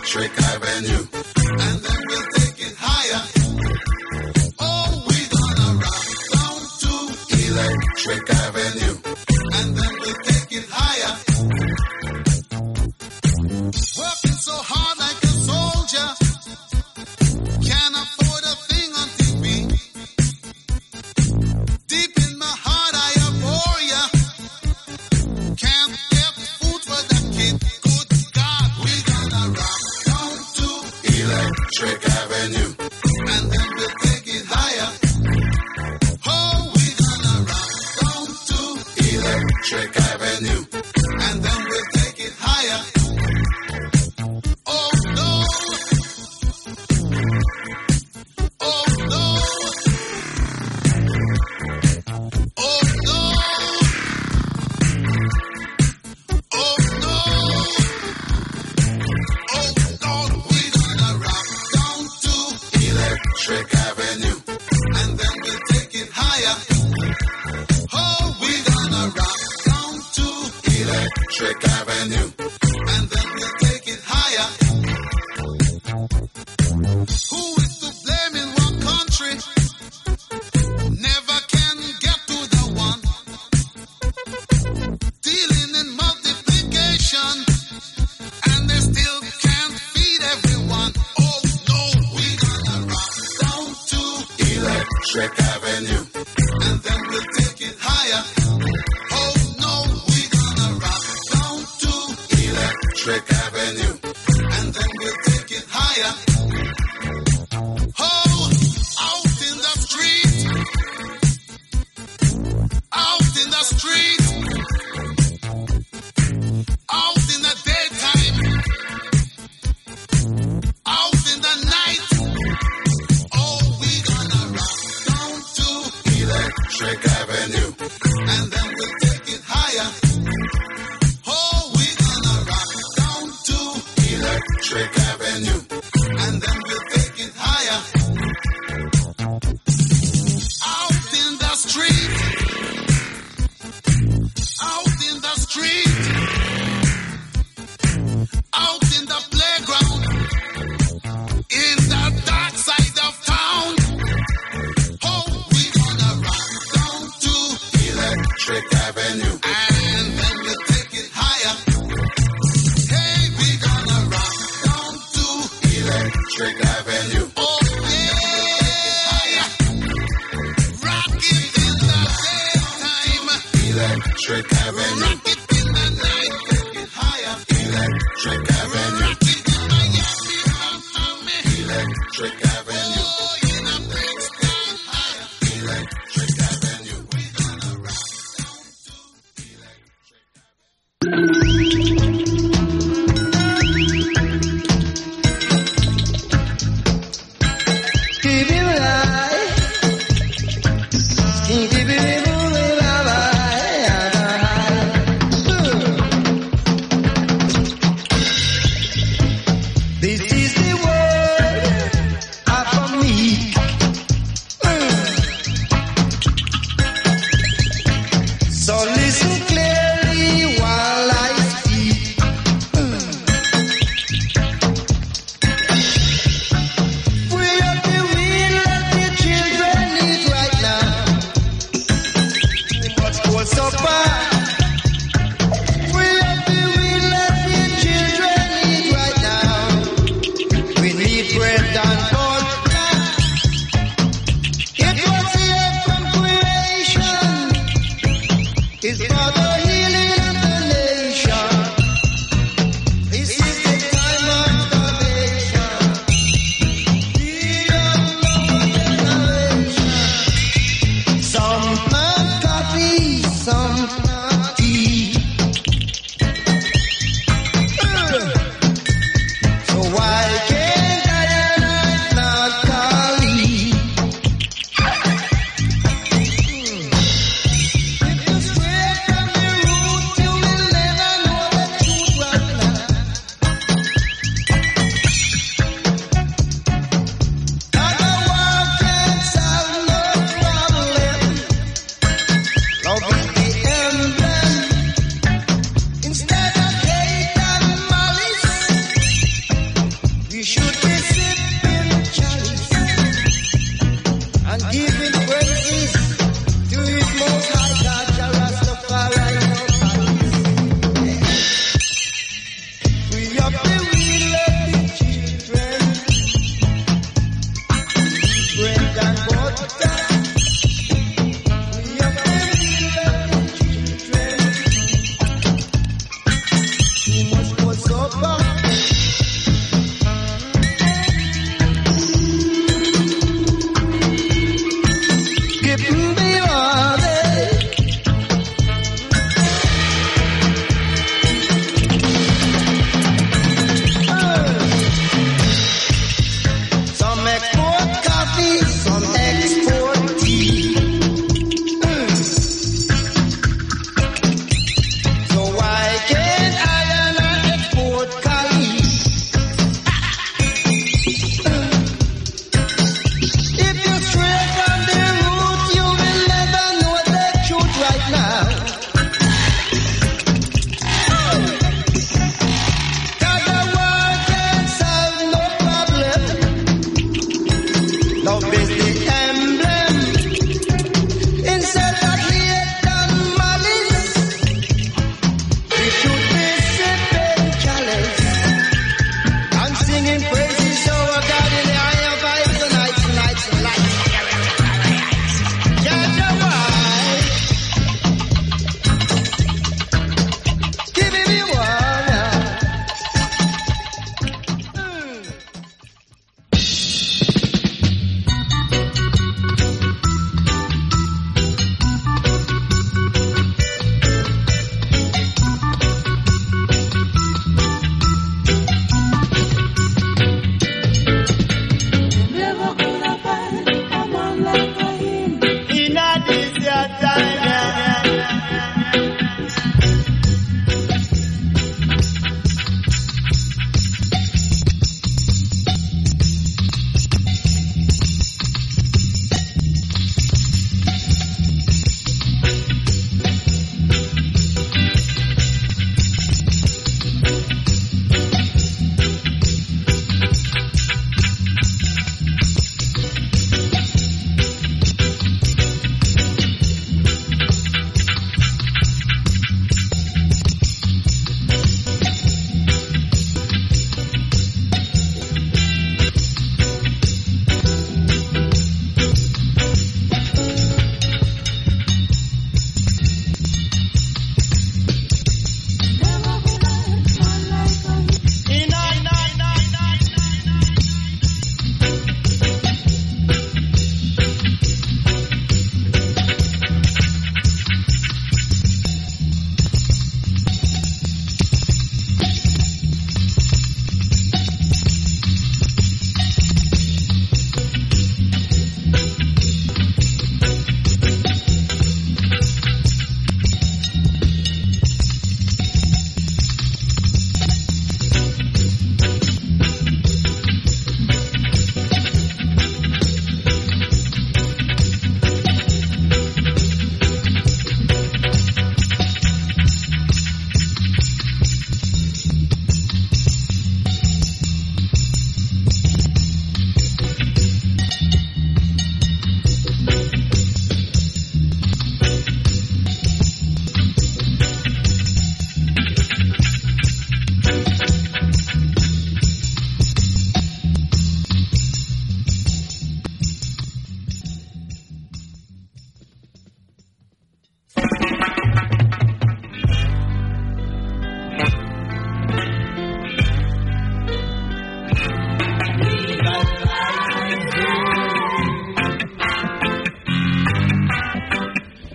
Electric Avenue. And then we'll take it higher. Oh, we're gonna rock down to Electric Avenue. And then we'll take it higher. Working so hard like a soldier. Can't afford a thing on T V. Deep in my heart I abhor ya. Can't get food for the kid. Good God, we're gonna rock down to Electric Avenue. And then we'll take it higher. Oh, we're gonna rock down to Electric Avenue. And then we'll take it higher. Oh no. Oh no. Oh no. Oh no. Oh no. We're gonna rock down to Electric Avenue. And then we'll take it higher. Oh, we're gonna rock down to Electric Avenue. And then we'll take it higher. Who is to blame in one country? Never can get to the one. Dealing in multiplication. And they still can't feed everyone. Oh no, we're gonna rock down to Electric Avenue. And then we'll take it higher. Oh no, we're gonna rock down to Electric Avenue. And then we'll take it higher. Oh, out in the street. Out in the street. Out in the daytime. Out in the night. Oh, we're gonna rock down to Electric Avenue. And then we'll take it higher. Oh, we're gonna rock down to Electric Avenue. And then we'll take it higher. Out in the street. Out in the street. Out in the playground. In the dark side of town. Oh, we're gonna rock down to Electric Avenue. And then we'll take it higher. Hey, we're gonna rock down to Electric Avenue. Oh, yeah. Rock it in the daytime. Electric Avenue. Rock it in the night. Take it higher. Electric Avenue. Rock it in Miami, Miami. Electric Avenue. Oh, in a big sky higher. Electric Avenue. We're gonna rock down to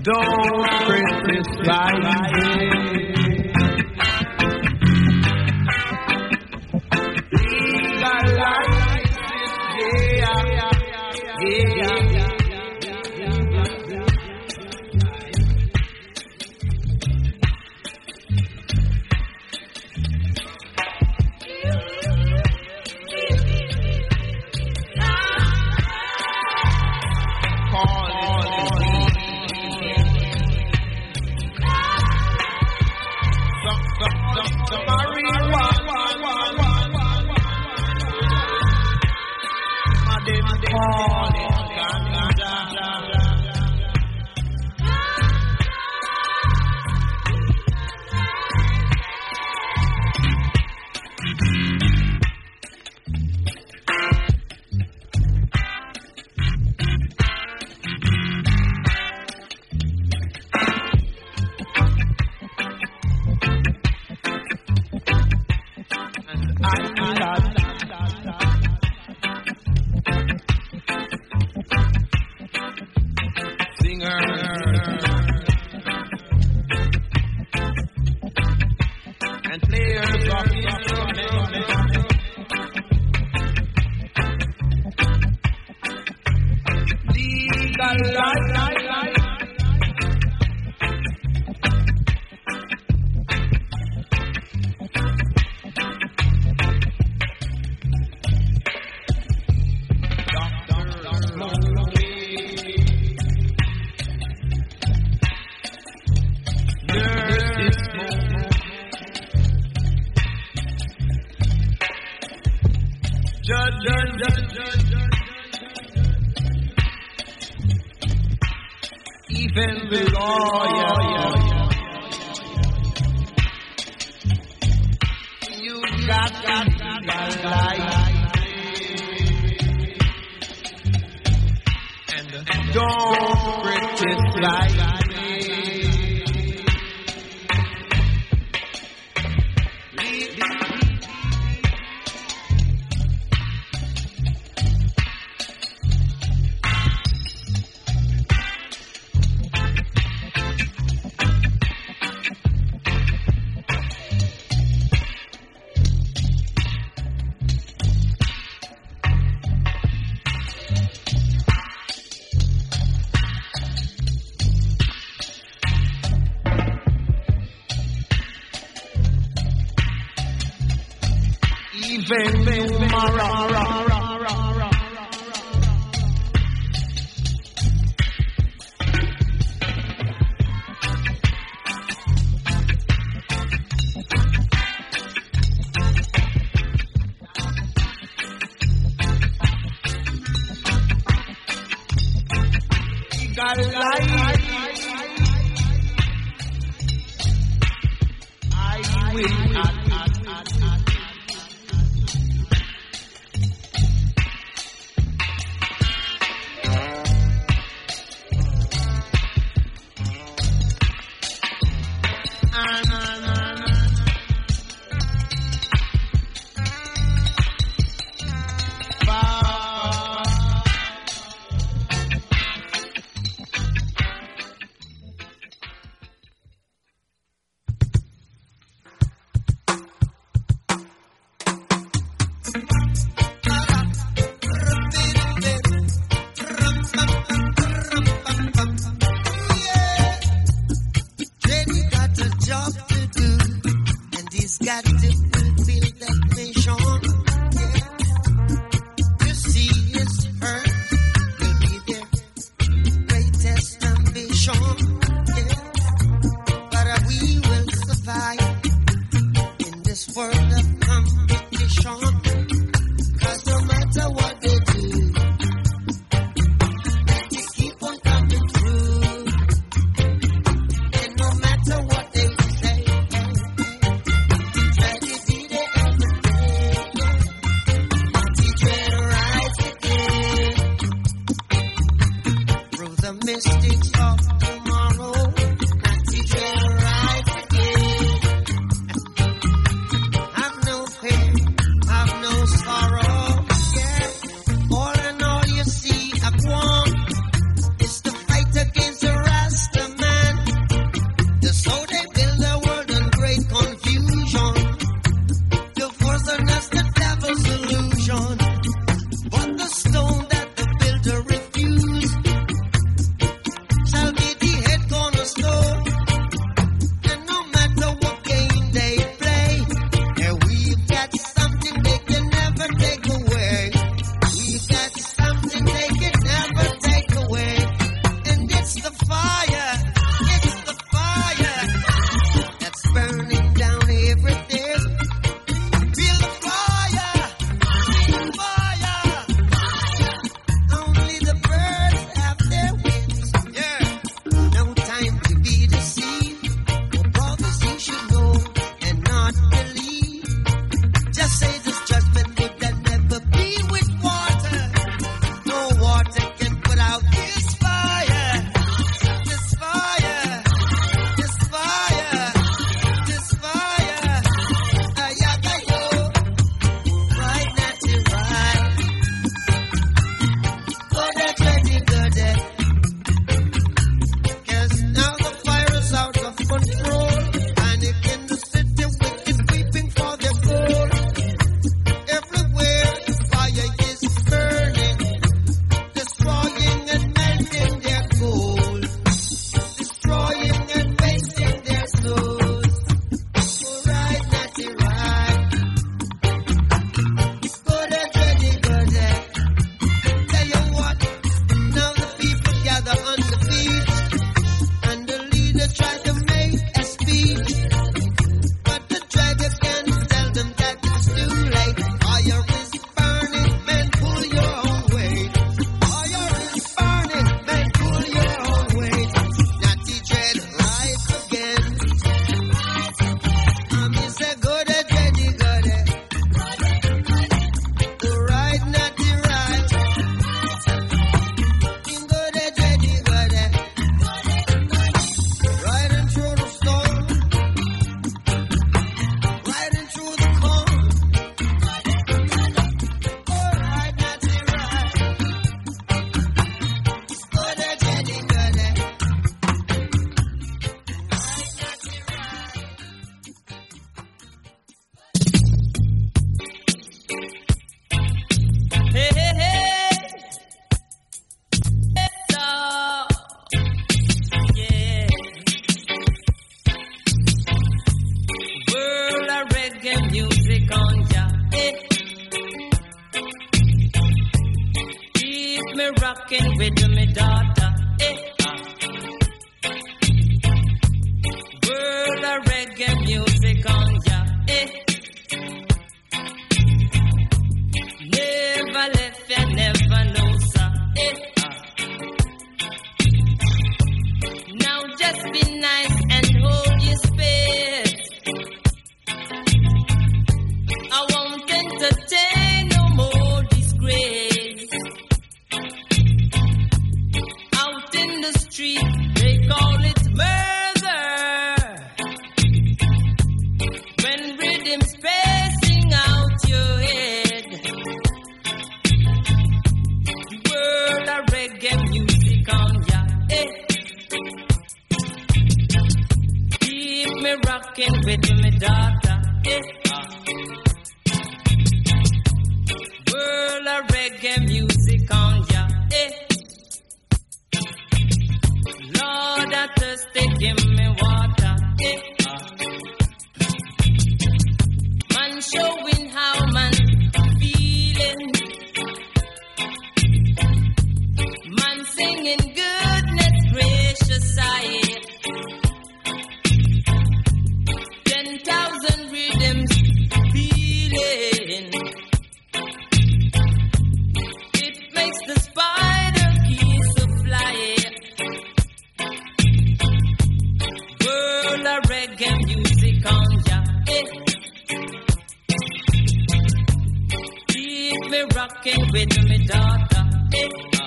Don't criticize me. Legalize it, yeah, yeah, yeah. Even the lawyer, you got to lie, and don't criticize me. I've rocking with me daughter. Eh, ah. World of reggae music on ya. Eh. Never left ya, never know, sir. Eh, ah. Now just be nice and hold your space. I won't entertain no more disgrace. Out in the street, they call it murder. When rhythm's passing out your head, the world of reggae music on ya. Eh. Keep me rocking with me daughter. Eh. Ah. World of reggae music on ya. Eh. Lord, I thirsty, give me water. Eh. Ah. Man showing how man feeling. Man singing goodness gracious I. Ten thousand rhythms feeling. It makes the spider keys to fly. World of reggae music on ya. Eh. Keep me rocking with me daughter. Eh. Ah.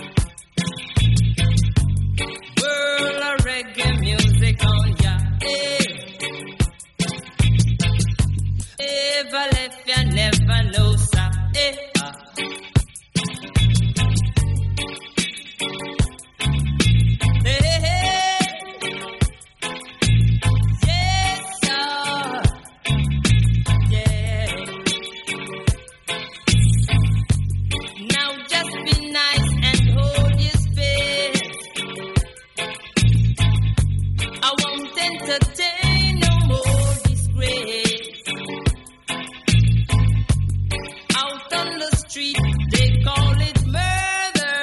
World of reggae music on ya. Eh. Never left ya, never know, sir. Eh. Ah. Hey, hey, hey. Yes, sir. Yeah. Now just be nice and hold your space. I won't entertain no more disgrace. Out on the street, they call it murder.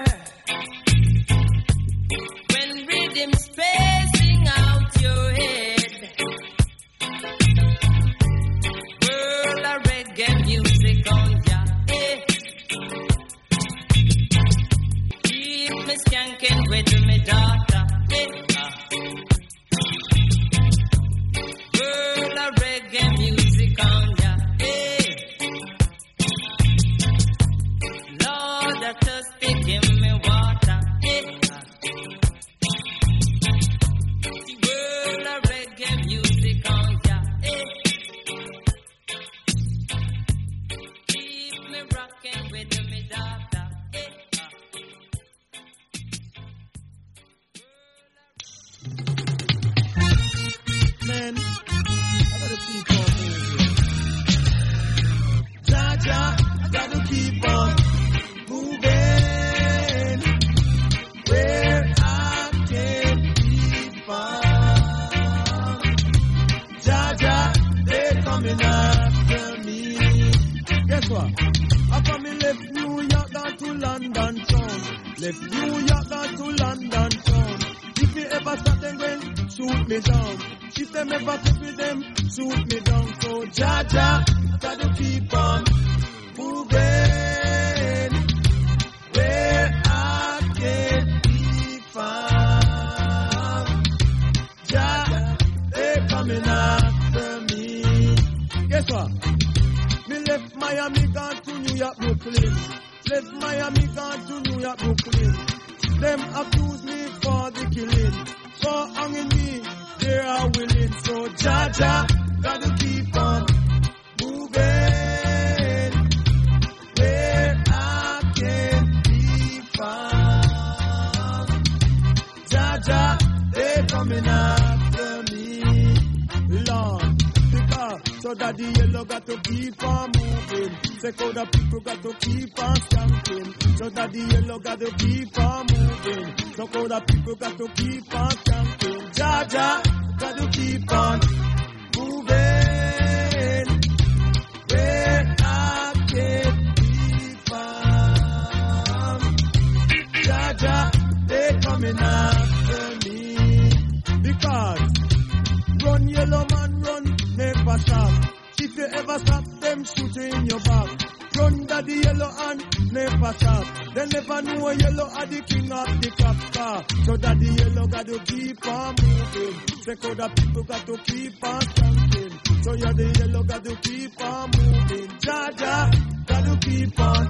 When rhythm's passing out your head, world of reggae music on ya. Eh. Keep me skanking with me daughter. Eh. Ah. World of reggae music on ya. Eh. Lord, I thirsty, give me water. Eh. Ah. The world of reggae music on ya. Eh. Keep me rocking with me daughter. Eh. Ah. Man, I gotta keep on moving. Jaja, I gotta keep on moving. Where I can keep on. Jaja, they coming after me. Guess what? After me left New York down to London town. Left New York down to London town. If you ever start them going, shoot me down. If them ever fit with them, shoot me down. So Jaja, gotta keep on moving. Where I can be found. Jaja, they coming after me. Guess what? Me left Miami, gone to New York, Brooklyn. Left Miami, gone to New York, Brooklyn. Them accuse me for the killing. For hanging me, they are willing. So Jaja, gotta keep on moving. Where I can be found. Jaja, they coming after me. Lord, because so that the yellow got to keep on moving. Take out the people got to keep on skanking. So that the yellow got to keep on moving. So all the people got to keep on skanking. Jaja, got to keep on moving. Where I can be found. you ever stop them shooting in your back? Run the yellow and never stop. They never know yellow are the king of the crop car. So that the yellow got to keep on moving. Check out the people got to keep on standing. So yeah, the yellow got to keep on moving. Jaja got to keep on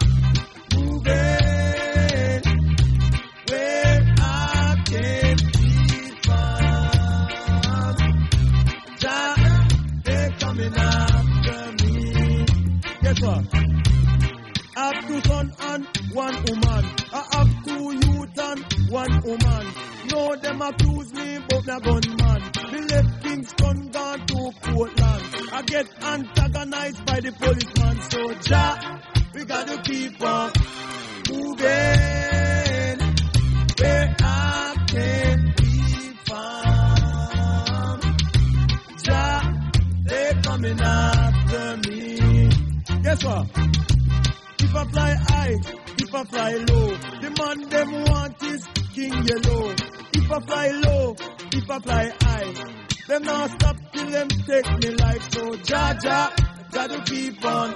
moving. Where I can keep on. Jaja, they coming after me. Guess what? I have two sons and one woman. I have two youth and one woman. No, them accuse me, but na gunman. Me left Kingston, gone to Portland. I get antagonized by the policeman. So, ja, we gotta keep on moving. Where I can keep on. Ja, they coming after me. Guess what? If I fly high, if I fly low, the man them want is King Yellow. If I fly low, if I fly high, them not stop till them take me life. So Jaja, gotta keep on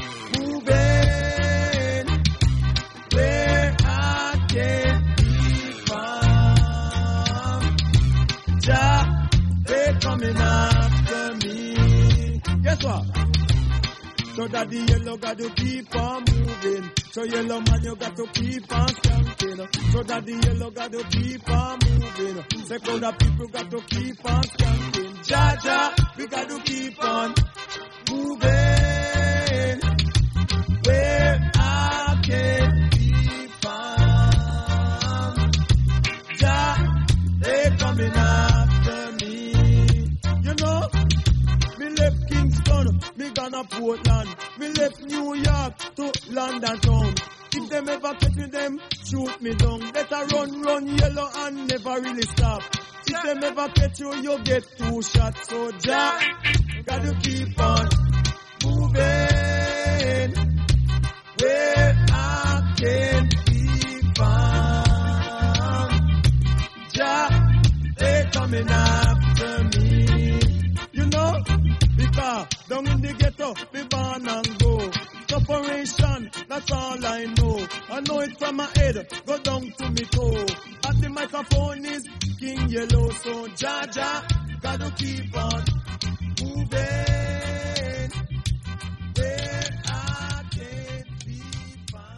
moving. Where I can keep on. Ja, they coming after me. Guess what? So that the yellow got to keep on moving. So yellow man, you got to keep on skanking. So that the yellow got to keep on moving. Second, the people got to keep on skanking. Jaja, we got to keep on moving. Where I can keep on. Ja, they coming after me. You know, me left Kingston, me gonna Portland. Me left New York to London town. If them ever catch me, them shoot me down. Better run, run yellow and never really stop. If them ever catch you, you get two shots. So ja, gotta keep on moving. Where I can keep on. Ja, they coming after me. You know, because down in the ghetto, we born and go. Separation, that's all I know. I know it from my head, go down to me toe. At the microphone is King Yellow, so Jaja, gotta keep on moving. Where I can keep on.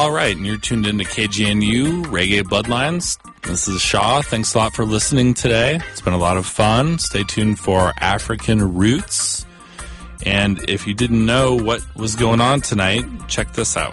all right, and you're tuned into K G N U Reggae Bloodlines. This is Shaw. Thanks a lot for listening today. It's been a lot of fun. Stay tuned for African Roots. And if you didn't know what was going on tonight, check this out.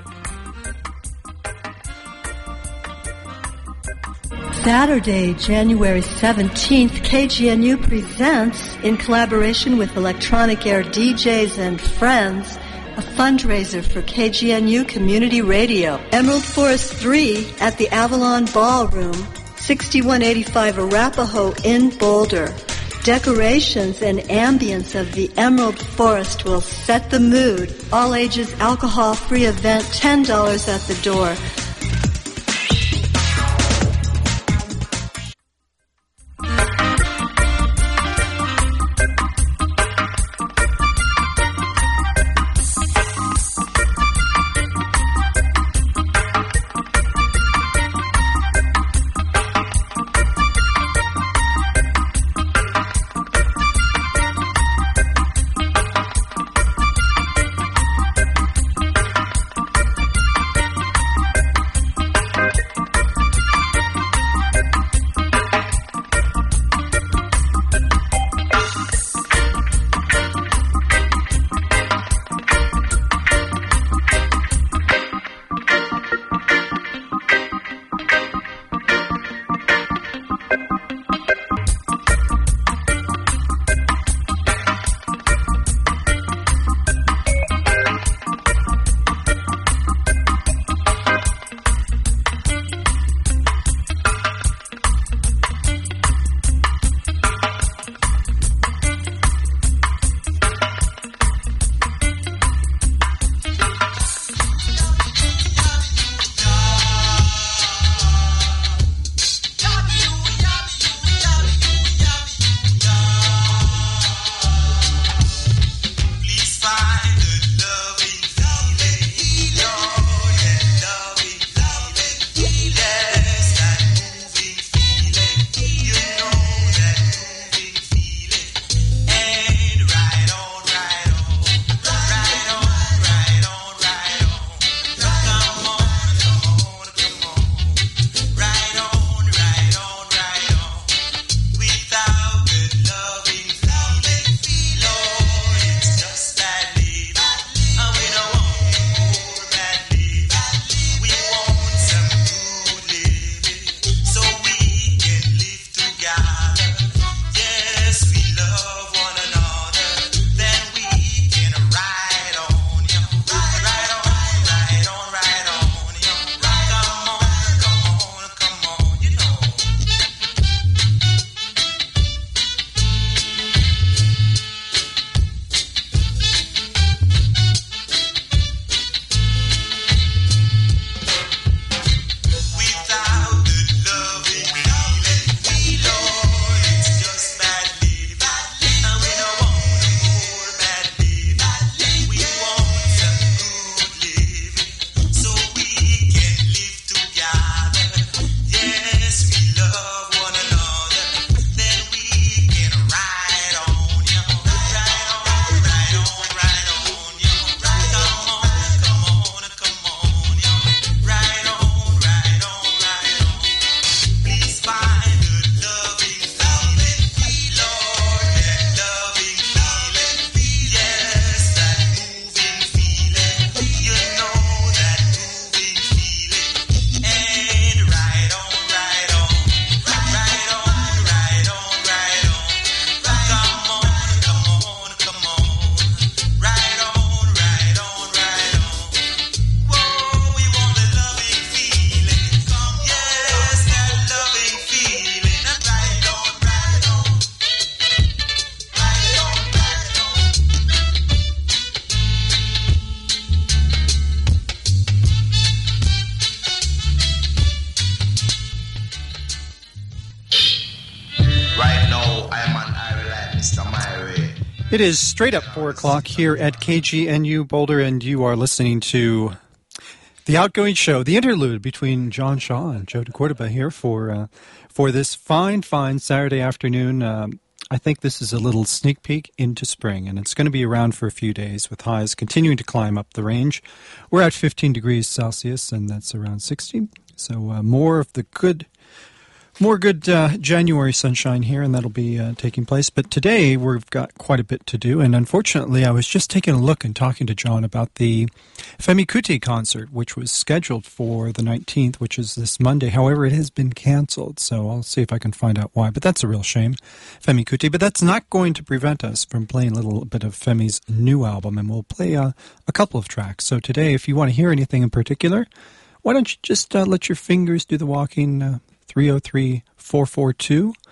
Saturday, January seventeenth, K G N U presents, in collaboration with Electronic Air D Js and friends, a fundraiser for K G N U Community Radio. Emerald Forest three at the Avalon Ballroom, sixty-one eighty-five Arapahoe in Boulder. Decorations and ambience of the Emerald Forest will set the mood. All ages alcohol-free event, ten dollars at the door. It is straight up four o'clock here at K G N U Boulder, and you are listening to The Outgoing Show, the interlude between John Shaw and Joe DeCordova here for uh, for this fine, fine Saturday afternoon. Um, I think this is a little sneak peek into spring, and it's going to be around for a few days with highs continuing to climb up the range. We're at fifteen degrees Celsius, and that's around sixty. So uh, more of the good, more good uh, January sunshine here, and that'll be uh, taking place. But today we've got quite a bit to do, and unfortunately I was just taking a look and talking to John about the Femi Kuti concert, which was scheduled for the nineteenth, which is this Monday. However, it has been canceled, so I'll see if I can find out why. But that's a real shame, Femi Kuti. But that's not going to prevent us from playing a little bit of Femi's new album, and we'll play uh, a couple of tracks. So today, if you want to hear anything in particular, why don't you just uh, let your fingers do the walking? uh, three oh three, four four two,